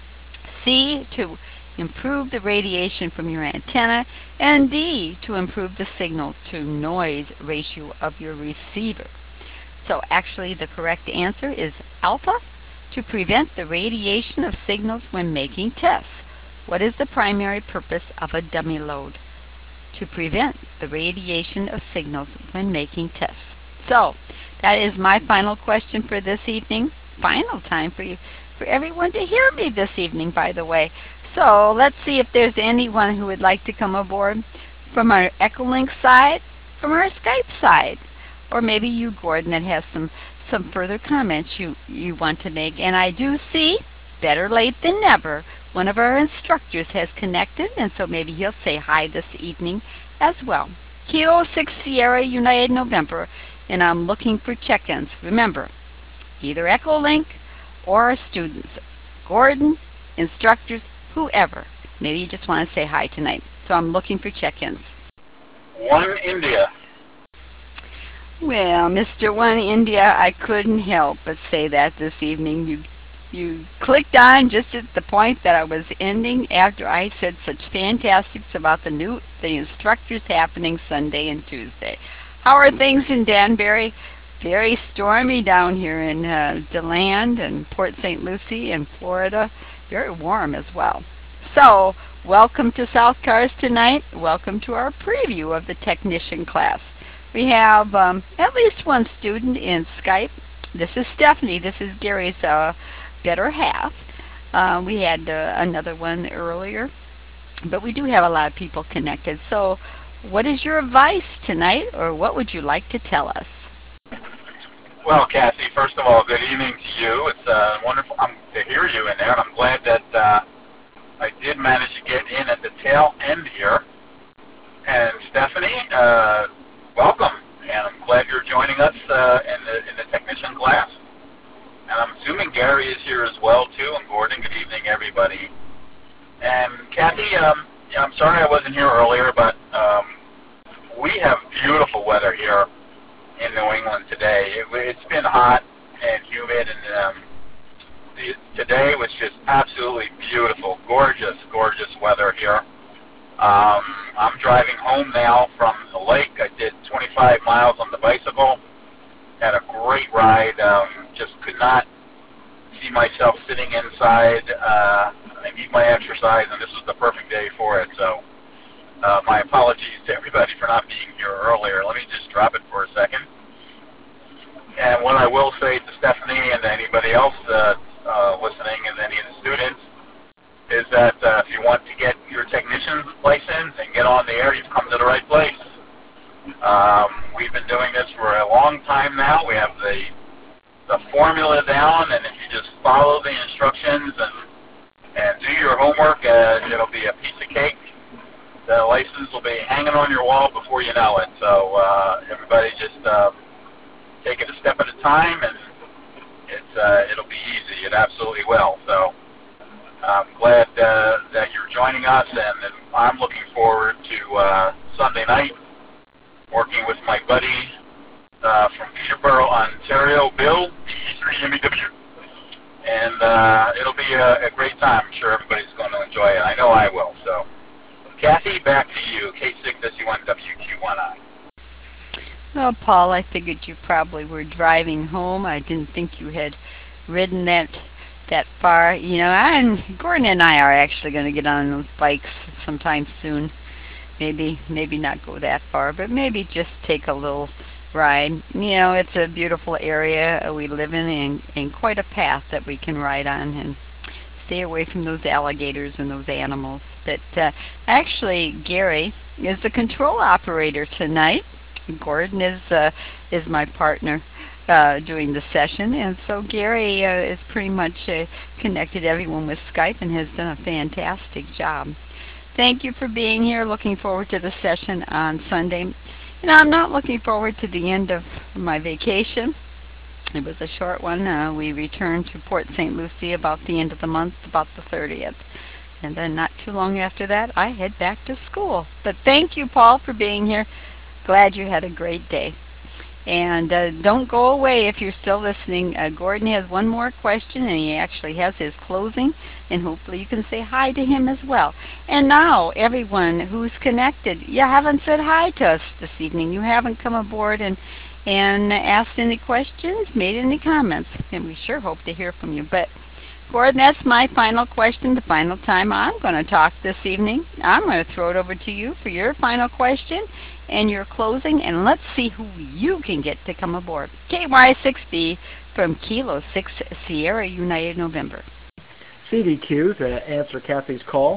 C, to improve the radiation from your antenna. And D, to improve the signal to noise ratio of your receiver. So actually the correct answer is alpha, to prevent the radiation of signals when making tests. What is the primary purpose of a dummy load? To prevent the radiation of signals when making tests. So that is my final question for this evening. Final time for you, for everyone to hear me this evening, by the way. So let's see if there's anyone who would like to come aboard from our Echolink side, from our Skype side, or maybe you, Gordon, that has some some further comments you you want to make. And I do see, better late than never, one of our instructors has connected, and so maybe he'll say hi this evening as well. Kilo six Sierra United November, and I'm looking for check-ins. Remember, either Echolink or our students, Gordon, instructors, whoever. Maybe you just want to say hi tonight. So I'm looking for check-ins. One India. Well, Mister One India, I couldn't help but say that this evening. You You clicked on just at the point that I was ending after I said such fantastics about the new the instructors happening Sunday and Tuesday. How are things in Danbury? Very stormy down here in uh, DeLand and Port Saint Lucie in Florida. Very warm as well. So, welcome to South Cars tonight. Welcome to our preview of the technician class. We have um, at least one student in Skype. This is Stephanie. This is Gary's uh, better half. Uh, we had uh, another one earlier, but we do have a lot of people connected. So what is your advice tonight, or what would you like to tell us? Well, Well, Kathy, first of all, good evening to you. It's uh, wonderful um, to hear you in there, and I'm glad that uh, I did manage to get in at the tail end here. And Stephanie, uh, welcome, and I'm glad you're joining us uh, in the in the technician class. And I'm assuming Gary is here as well too. And Gordon, good evening, everybody. And Kathy, um, yeah, I'm sorry I wasn't here earlier, but um, we have beautiful weather here in New England today. It, it's been hot and humid, and um, the, today was just absolutely beautiful, gorgeous, gorgeous weather here. Um, I'm driving home now from the lake. I did twenty-five miles on the bicycle. Had a great ride. Um, just could not see myself sitting inside. Uh, I need my exercise, and this was the perfect day for it. So uh, my apologies to everybody for not being here earlier. Let me just drop it for a second. And what I will say to Stephanie and anybody else uh, uh, listening, and any of the students, is that uh, if you want to get your technician's license and get on the air, you've come to the right place. Um, we've been doing this for a long time now. We have the the formula down, and if you just follow the instructions and and do your homework, uh, it'll be a piece of cake. The license will be hanging on your wall before you know it. So uh, everybody just uh, take it a step at a time, and it's uh, it'll be easy. It absolutely will. So I'm glad uh, that you're joining us, and, and I'm looking forward to uh, Sunday night working with my buddy uh, from Peterborough, Ontario, Bill, B E three M E W. And uh, it'll be a, a great time. I'm sure everybody's going to enjoy it. I know I will. So, Kathy, back to you, K six S U one W Q one I. Well, Paul, I figured you probably were driving home. I didn't think you had ridden that that far. You know, and Gordon and I are actually going to get on those bikes sometime soon. Maybe, maybe not go that far, but maybe just take a little ride. You know, it's a beautiful area we live in, and, and quite a path that we can ride on and stay away from those alligators and those animals. But uh, actually, Gary is the control operator tonight. Gordon is uh, is my partner uh, during the session, and so Gary uh, is pretty much uh, connected everyone with Skype and has done a fantastic job. Thank you for being here. Looking forward to the session on Sunday. You know, I'm not looking forward to the end of my vacation. It was a short one. Uh, we returned to Port Saint Lucie about the end of the month, about the thirtieth. And then not too long after that, I head back to school. But thank you, Paul, for being here. Glad you had a great day. And uh, don't go away if you're still listening. Uh, Gordon has one more question, and he actually has his closing, and hopefully you can say hi to him as well. And now, everyone who's connected, you haven't said hi to us this evening. You haven't come aboard and and asked any questions, made any comments, and we sure hope to hear from you. But Gordon, that's my final question, the final time I'm going to talk this evening. I'm going to throw it over to you for your final question and your closing, and let's see who you can get to come aboard. K Y six B from Kilo six Sierra United November. C D Q to answer Kathy's call.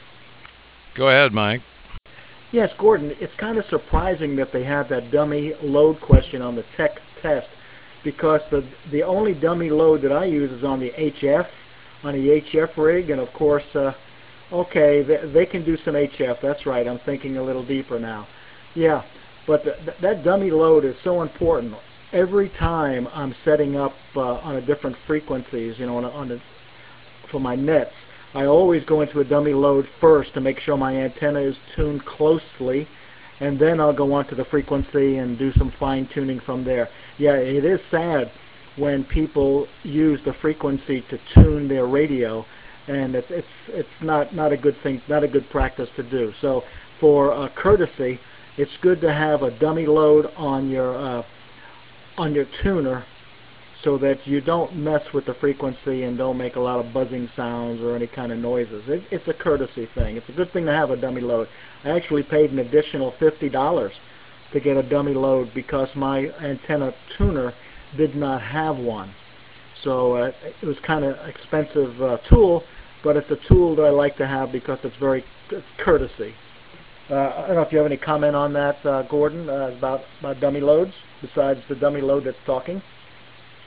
Go ahead, Mike. Yes, Gordon, it's kind of surprising that they have that dummy load question on the tech test, because the the only dummy load that I use is on the H F, on the H F rig, and of course, uh, okay, they, they can do some H F, that's right, I'm thinking a little deeper now. Yeah, but the, th that dummy load is so important. Every time I'm setting up uh, on a different frequencies, you know, on, a, on a, for my nets, I always go into a dummy load first to make sure my antenna is tuned closely, and then I'll go on to the frequency and do some fine tuning from there. Yeah, it is sad when people use the frequency to tune their radio, and it's it's it's not not a good thing, not a good practice to do. So for uh, courtesy, it's good to have a dummy load on your uh, on your tuner, so that you don't mess with the frequency and don't make a lot of buzzing sounds or any kind of noises. It, it's a courtesy thing. It's a good thing to have a dummy load. I actually paid an additional fifty dollars to get a dummy load because my antenna tuner did not have one. So uh, it was kind of expensive uh, tool, but it's a tool that I like to have because it's very it's courtesy. Uh, I don't know if you have any comment on that, uh, Gordon, uh, about, about dummy loads, besides the dummy load that's talking.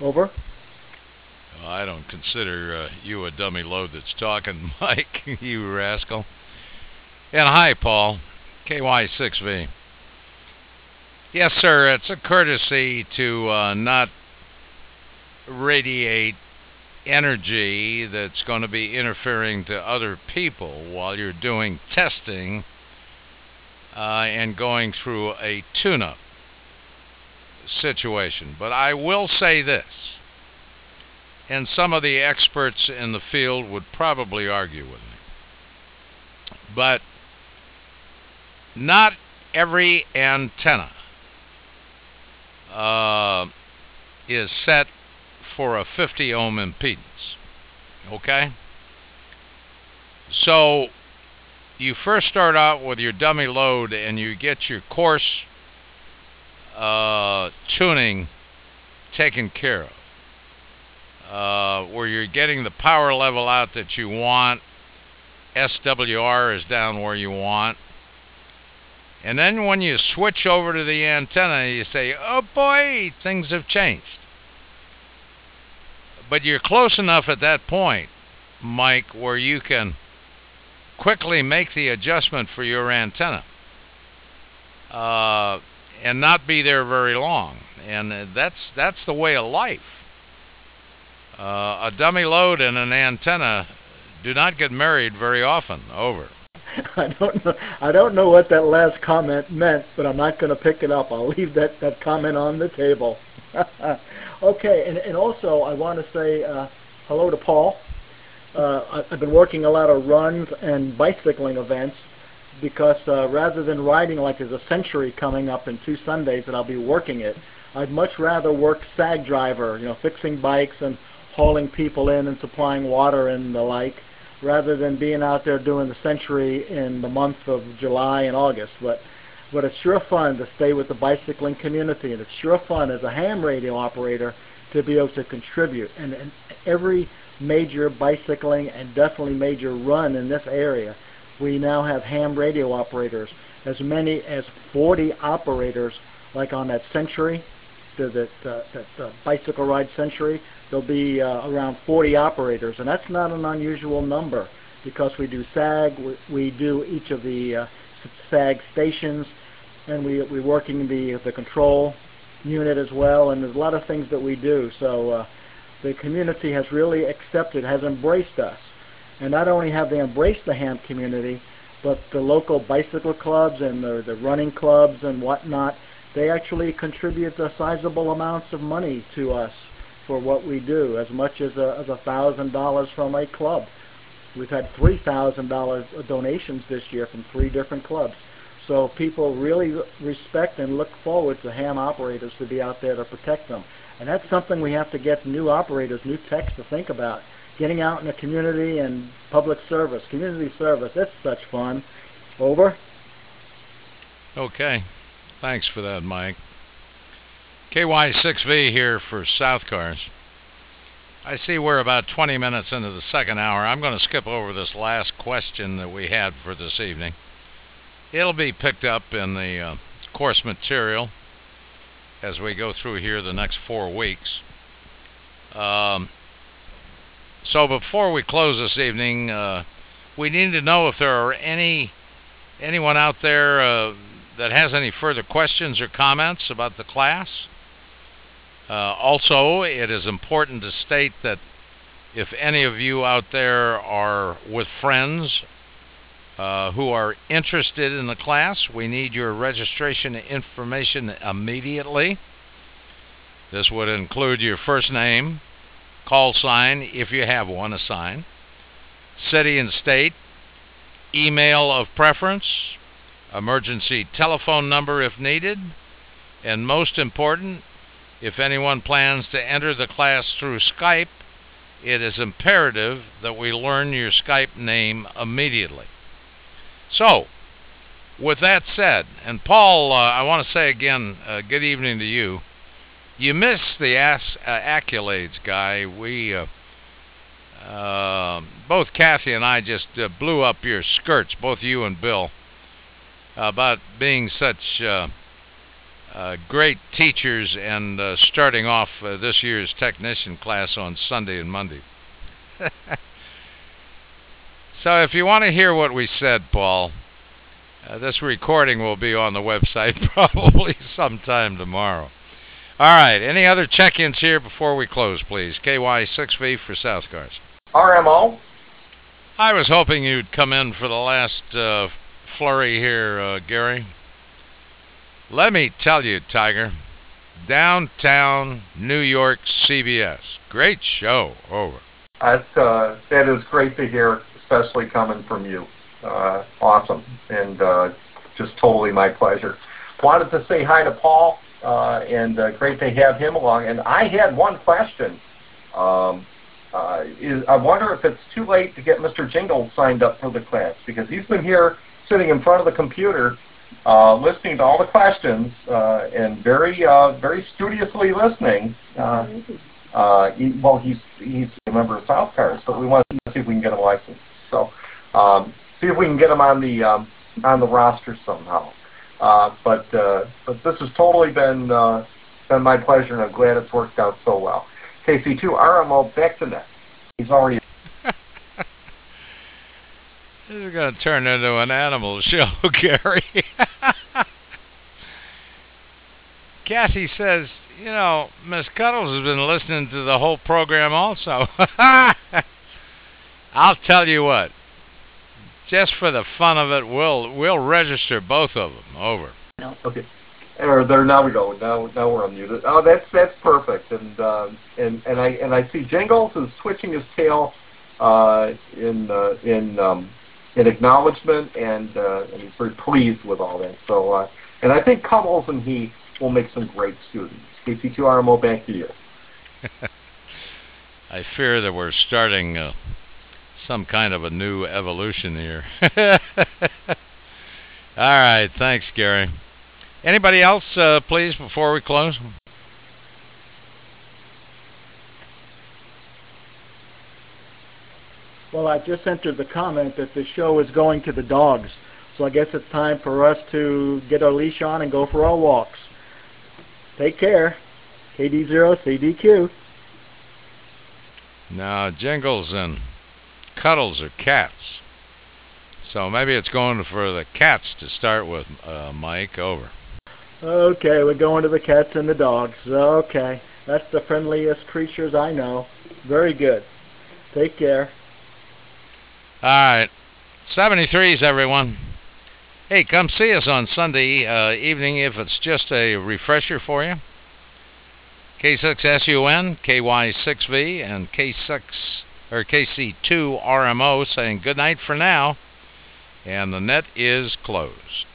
Over. Well, I don't consider uh, you a dummy load that's talking, Mike, you rascal. And hi, Paul, K Y six V. Yes, sir, it's a courtesy to uh, not radiate energy that's going to be interfering to other people while you're doing testing uh, and going through a tune-up situation. But I will say this, and some of the experts in the field would probably argue with me, but not every antenna uh, is set for a fifty ohm impedance. Okay? So you first start out with your dummy load and you get your coarse uh, tuning taken care of, uh, where you're getting the power level out that you want, S W R is down where you want, and then when you switch over to the antenna, you say, oh boy, things have changed. But you're close enough at that point, Mike, where you can quickly make the adjustment for your antenna uh, and not be there very long. And that's that's the way of life. Uh, a dummy load and an antenna do not get married very often. Over. I don't know. I don't know what that last comment meant, but I'm not going to pick it up. I'll leave that, that comment on the table. Okay, and, and also I want to say uh, hello to Paul. Uh, I've been working a lot of runs and bicycling events because uh, rather than riding like there's a century coming up in two Sundays that I'll be working it, I'd much rather work sag driver, you know, fixing bikes and hauling people in and supplying water and the like, rather than being out there doing the century in the month of July and August. But but it's sure fun to stay with the bicycling community, and it's sure fun as a ham radio operator to be able to contribute. And, and every major bicycling and definitely major run in this area, we now have ham radio operators, as many as forty operators, like on that century, the, the, the, the, the bicycle ride century. There'll be uh, around forty operators, and that's not an unusual number because we do SAG, we, we do each of the uh, SAG stations, and we, we're working the, the control unit as well, and there's a lot of things that we do. So uh, the community has really accepted, has embraced us. And not only have they embraced the ham community, but the local bicycle clubs and the, the running clubs and whatnot, they actually contribute uh, sizable amounts of money to us for what we do, as much as a, as a thousand dollars from a club. We've had three thousand dollars donations this year from three different clubs. So people really respect and look forward to ham operators to be out there to protect them. And that's something we have to get new operators, new techs to think about. Getting out in the community and public service, community service, it's such fun. Over. Okay. Thanks for that, Mike. K Y six V here for South Cars. I see we're about twenty minutes into the second hour. I'm going to skip over this last question that we had for this evening. It'll be picked up in the uh, course material as we go through here the next four weeks. Um, so before we close this evening, uh, we need to know if there are any anyone out there uh, that has any further questions or comments about the class. Uh, also, it is important to state that if any of you out there are with friends uh, who are interested in the class, we need your registration information immediately. This would include your first name, call sign, if you have one assigned, city and state, email of preference, emergency telephone number if needed, and most important, if anyone plans to enter the class through Skype, it is imperative that we learn your Skype name immediately. So, with that said, and Paul, uh, I want to say again, uh, good evening to you. You missed the ass, uh, accolades, guy. We, uh, uh, both Kathy and I just uh, blew up your skirts, both you and Bill, about being such uh, uh, great teachers and uh, starting off uh, this year's technician class on Sunday and Monday. So if you want to hear what we said, Paul, uh, this recording will be on the website probably sometime tomorrow. All right, any other check-ins here before we close, please? K Y six V for South Cars. R M O. I was hoping you'd come in for the last uh, flurry here, uh, Gary. Let me tell you, Tiger, downtown New York C B S. Great show. Over. That's, uh, that is great to hear, especially coming from you. Uh, awesome. And uh, just totally my pleasure. Wanted to say hi to Paul, uh, and uh, great to have him along. And I had one question. Um, uh, is, I wonder if it's too late to get Mister Jingles signed up for the class, because he's been here sitting in front of the computer uh, listening to all the questions uh, and very uh, very studiously listening. Uh, uh, he, well, he's he's a member of South Cars, but we want to see if we can get him licensed. So um, see if we can get him on the um, on the roster somehow. Uh, but uh, but this has totally been uh, been my pleasure, and I'm glad it's worked out so well. K C two R M O, back to net. He's already. This is going to turn into an animal show, Gary. Cassie says, you know, Miss Cuddles has been listening to the whole program also. I'll tell you what. Just for the fun of it, we'll we'll register both of them. Over. Okay. Or there, now we go. Now now we're unmuted. Oh, that's that's perfect. And uh, and and I and I see Jingles is twitching his tail uh, in uh, in um, in acknowledgement, and uh, and he's very pleased with all that. So uh, and I think Cuddles and he will make some great students. K C two R M O, back to you. I fear that we're starting uh, some kind of a new evolution here. All right, thanks, Gary. Anybody else, uh, please, before we close? Well, I just entered the comment that the show is going to the dogs, so I guess it's time for us to get our leash on and go for our walks. Take care. K D zero C D Q. Now, Jingles and Cuddles are cats. So maybe it's going for the cats to start with, uh, Mike. Over. Okay, we're going to the cats and the dogs. Okay. That's the friendliest creatures I know. Very good. Take care. All right. seventy-threes, everyone. Hey, come see us on Sunday uh, evening if it's just a refresher for you. K six S U N, K Y six V, and K six or K C two R M O saying good night for now, and the net is closed.